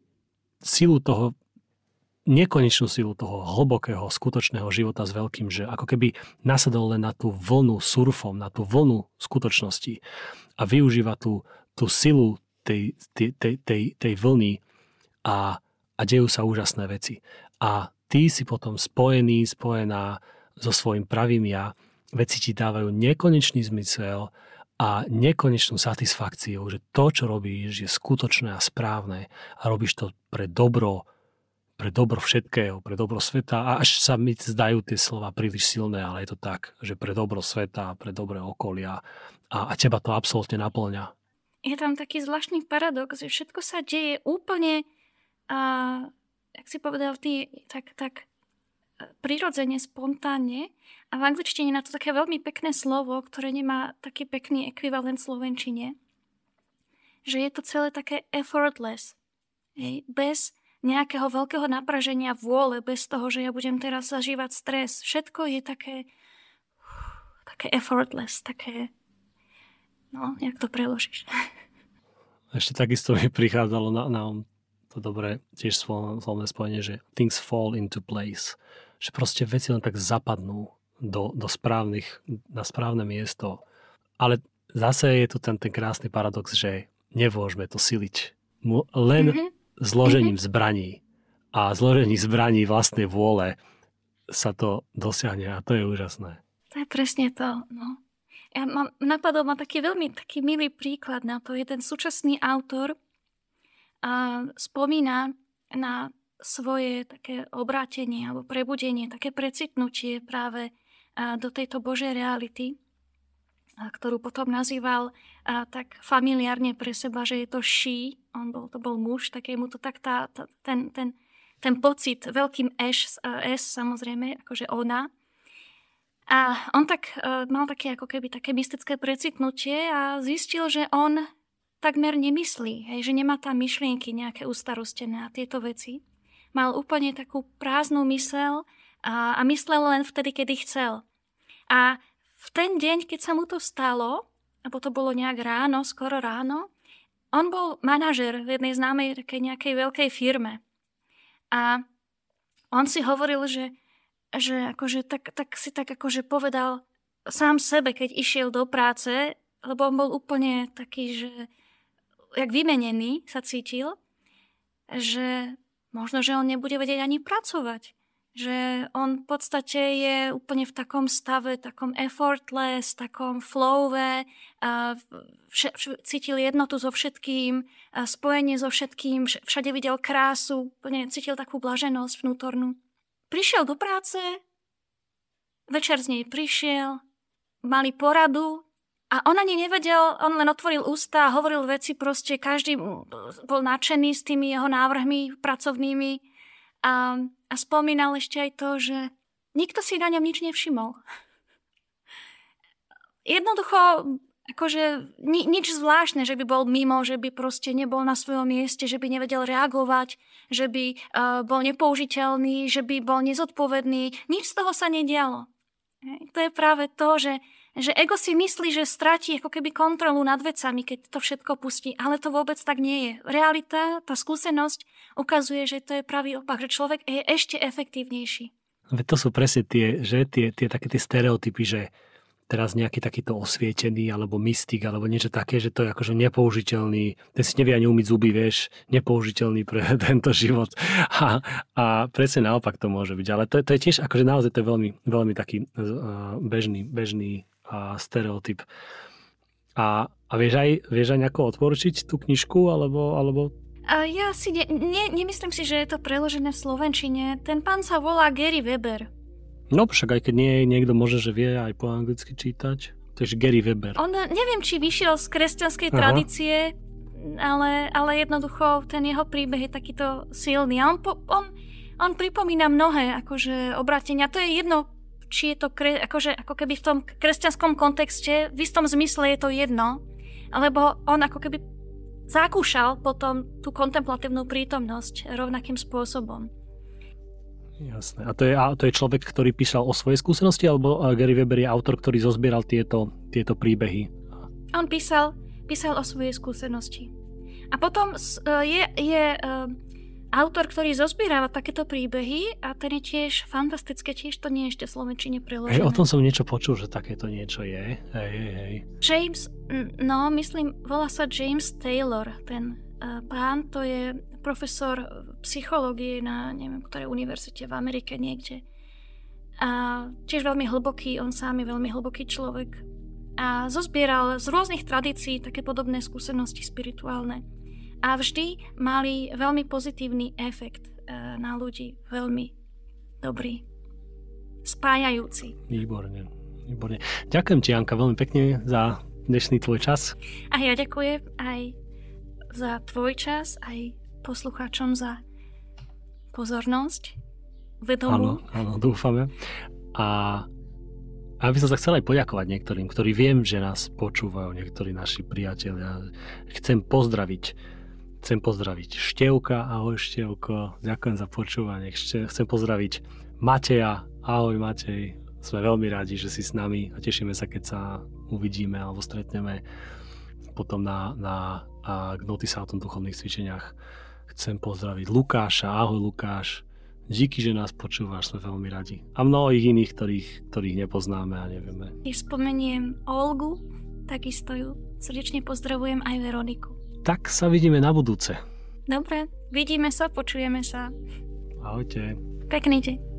toho, nekonečnú silu toho hlbokého, skutočného života s veľkým, že ako keby nasadol len na tú vlnu surfom, na tú vlnu skutočnosti a využíva tú silu tej vlny a dejú sa úžasné veci. A ty si potom spojená so svojím pravým ja, veci ti dávajú nekonečný zmysel a nekonečnú satisfakciu, že to, čo robíš, je skutočné a správne a robíš to pre dobro všetkého, pre dobro sveta, a až sa mi zdajú tie slova príliš silné, ale je to tak, že pre dobro sveta, pre dobro okolia a teba to absolútne naplňa. Je tam taký zvláštny paradox, že všetko sa deje úplne, jak si povedal ty, tak prirodzene, spontánne, a v angličtine na to také veľmi pekné slovo, ktoré nemá taký pekný ekvivalent v slovenčine, že je to celé také effortless, bez nejakého veľkého napraženia vôle, bez toho, že ja budem teraz zažívať stres. Všetko je také effortless, také, no, jak to preložíš? Ešte takisto mi prichádzalo na to dobré, tiež slovné spojenie, že things fall into place. Že proste veci len tak zapadnú na správne miesto. Ale zase je tu ten krásny paradox, že nemôžeme to siliť. Len zložením zbraní a zložením zbraní vlastnej vôle sa to dosiahne, a to je úžasné. To je presne to, no. Napadol ma taký milý príklad na to. Jeden súčasný autor spomína na svoje také obrátenie alebo prebudenie, také precitnutie práve do tejto Božej reality, ktorú potom nazýval tak familiárne pre seba, že je to she, to bol muž, tak je mu to tak ten pocit veľkým S samozrejme, akože ona. A on tak mal také ako keby také mystické precitnutie a zistil, že on takmer nemyslí, že nemá tam myšlienky nejaké ustarostené a tieto veci. Mal úplne takú prázdnu myseľ a myslel len vtedy, kedy chcel. A v ten deň, keď sa mu to stalo, alebo to bolo nejak ráno, skoro ráno, on bol manažer v jednej známej nejakej veľkej firme. A on si hovoril, že akože tak si akože povedal sám sebe, keď išiel do práce, lebo on bol úplne taký, že jak vymenený sa cítil, že možno, že on nebude vedieť ani pracovať. že on v podstate je úplne v takom stave, takom effortless, takom flowe, cítil jednotu so všetkým, spojenie so všetkým, všade videl krásu, úplne cítil takú blaženosť vnútornú. Prišiel do práce, večer z nej prišiel, mali poradu a on ani nevedel, on len otvoril ústa a hovoril veci, proste každý bol nadšený s tými jeho návrhmi pracovnými. A spomínal ešte aj to, že nikto si na ňom nič nevšimol. Jednoducho, akože nič zvláštne, že by bol mimo, že by proste nebol na svojom mieste, že by nevedel reagovať, že by bol nepoužiteľný, že by bol nezodpovedný. Nič z toho sa nedialo. To je práve to, že ego si myslí, že stratí ako keby kontrolu nad vecami, keď to všetko pustí, ale to vôbec tak nie je. Realita, tá skúsenosť ukazuje, že to je pravý opak, že človek je ešte efektívnejší. To sú presne tie také tie stereotypy, že teraz nejaký takýto osvietený alebo mystik alebo niečo také, že to je akože nepoužiteľný, ten si nevie ani umyť zuby, vieš, nepoužiteľný pre tento život. A presne naopak to môže byť. Ale to je tiež, akože naozaj to je veľmi, veľmi taký bežný stereotyp. A vieš aj nejako odporučiť tú knižku, alebo... Ja si nemyslím si, že je to preložené v slovenčine. Ten pán sa volá Gary Weber. No však aj keď nie je niekto môže, že vie aj po anglicky čítať. Takže Gary Weber. On neviem, či vyšiel z kresťanskej tradície, ale jednoducho ten jeho príbeh je takýto silný. A on pripomína mnohé akože obrátenia. To je jedno, či je to ako keby v tom kresťanskom kontexte, v istom zmysle je to jedno, alebo on ako keby zakúšal potom tú kontemplatívnu prítomnosť rovnakým spôsobom. Jasné. A to je človek, ktorý písal o svojej skúsenosti, alebo Gary Weber je autor, ktorý zozbieral tieto príbehy? On písal o svojej skúsenosti. A potom je autor, ktorý zozbierava takéto príbehy a ten je tiež fantastické, tiež to nie je ešte v slovenčine preložené. O tom som niečo počul, že takéto niečo je. Hej. James, volá sa James Taylor, ten pán, to je profesor psychológie na neviem ktorej univerzite v Amerike niekde. A tiež veľmi hlboký, on sám je veľmi hlboký človek. A zozbieral z rôznych tradícií také podobné skúsenosti spirituálne. A vždy mali veľmi pozitívny efekt na ľudí. Veľmi dobrý. Spájajúci. Výborne. Ďakujem ti, Janka, veľmi pekne za dnešný tvoj čas. A ja ďakujem aj za tvoj čas, aj poslucháčom za pozornosť. Vedomú. Áno, dúfame. A aby som sa chcel aj poďakovať niektorým, ktorí viem, že nás počúvajú, niektorí naši priatelia. Chcem pozdraviť Števka, ahoj Števko, ďakujem za počúvanie. Chcem pozdraviť Mateja, ahoj Matej, sme veľmi radi, že si s nami a tešíme sa, keď sa uvidíme alebo stretneme potom na Gnotisautom duchovných cvičeniach. Chcem pozdraviť Lukáša, ahoj Lukáš, díky, že nás počúvaš, sme veľmi radi. A mnohých iných, ktorých nepoznáme a nevieme. Keď spomeniem Olgu, takisto ju srdečne pozdravujem aj Veroniku. Tak sa vidíme na budúce. Dobre, vidíme sa, počujeme sa. Ahojte. Pekný deň.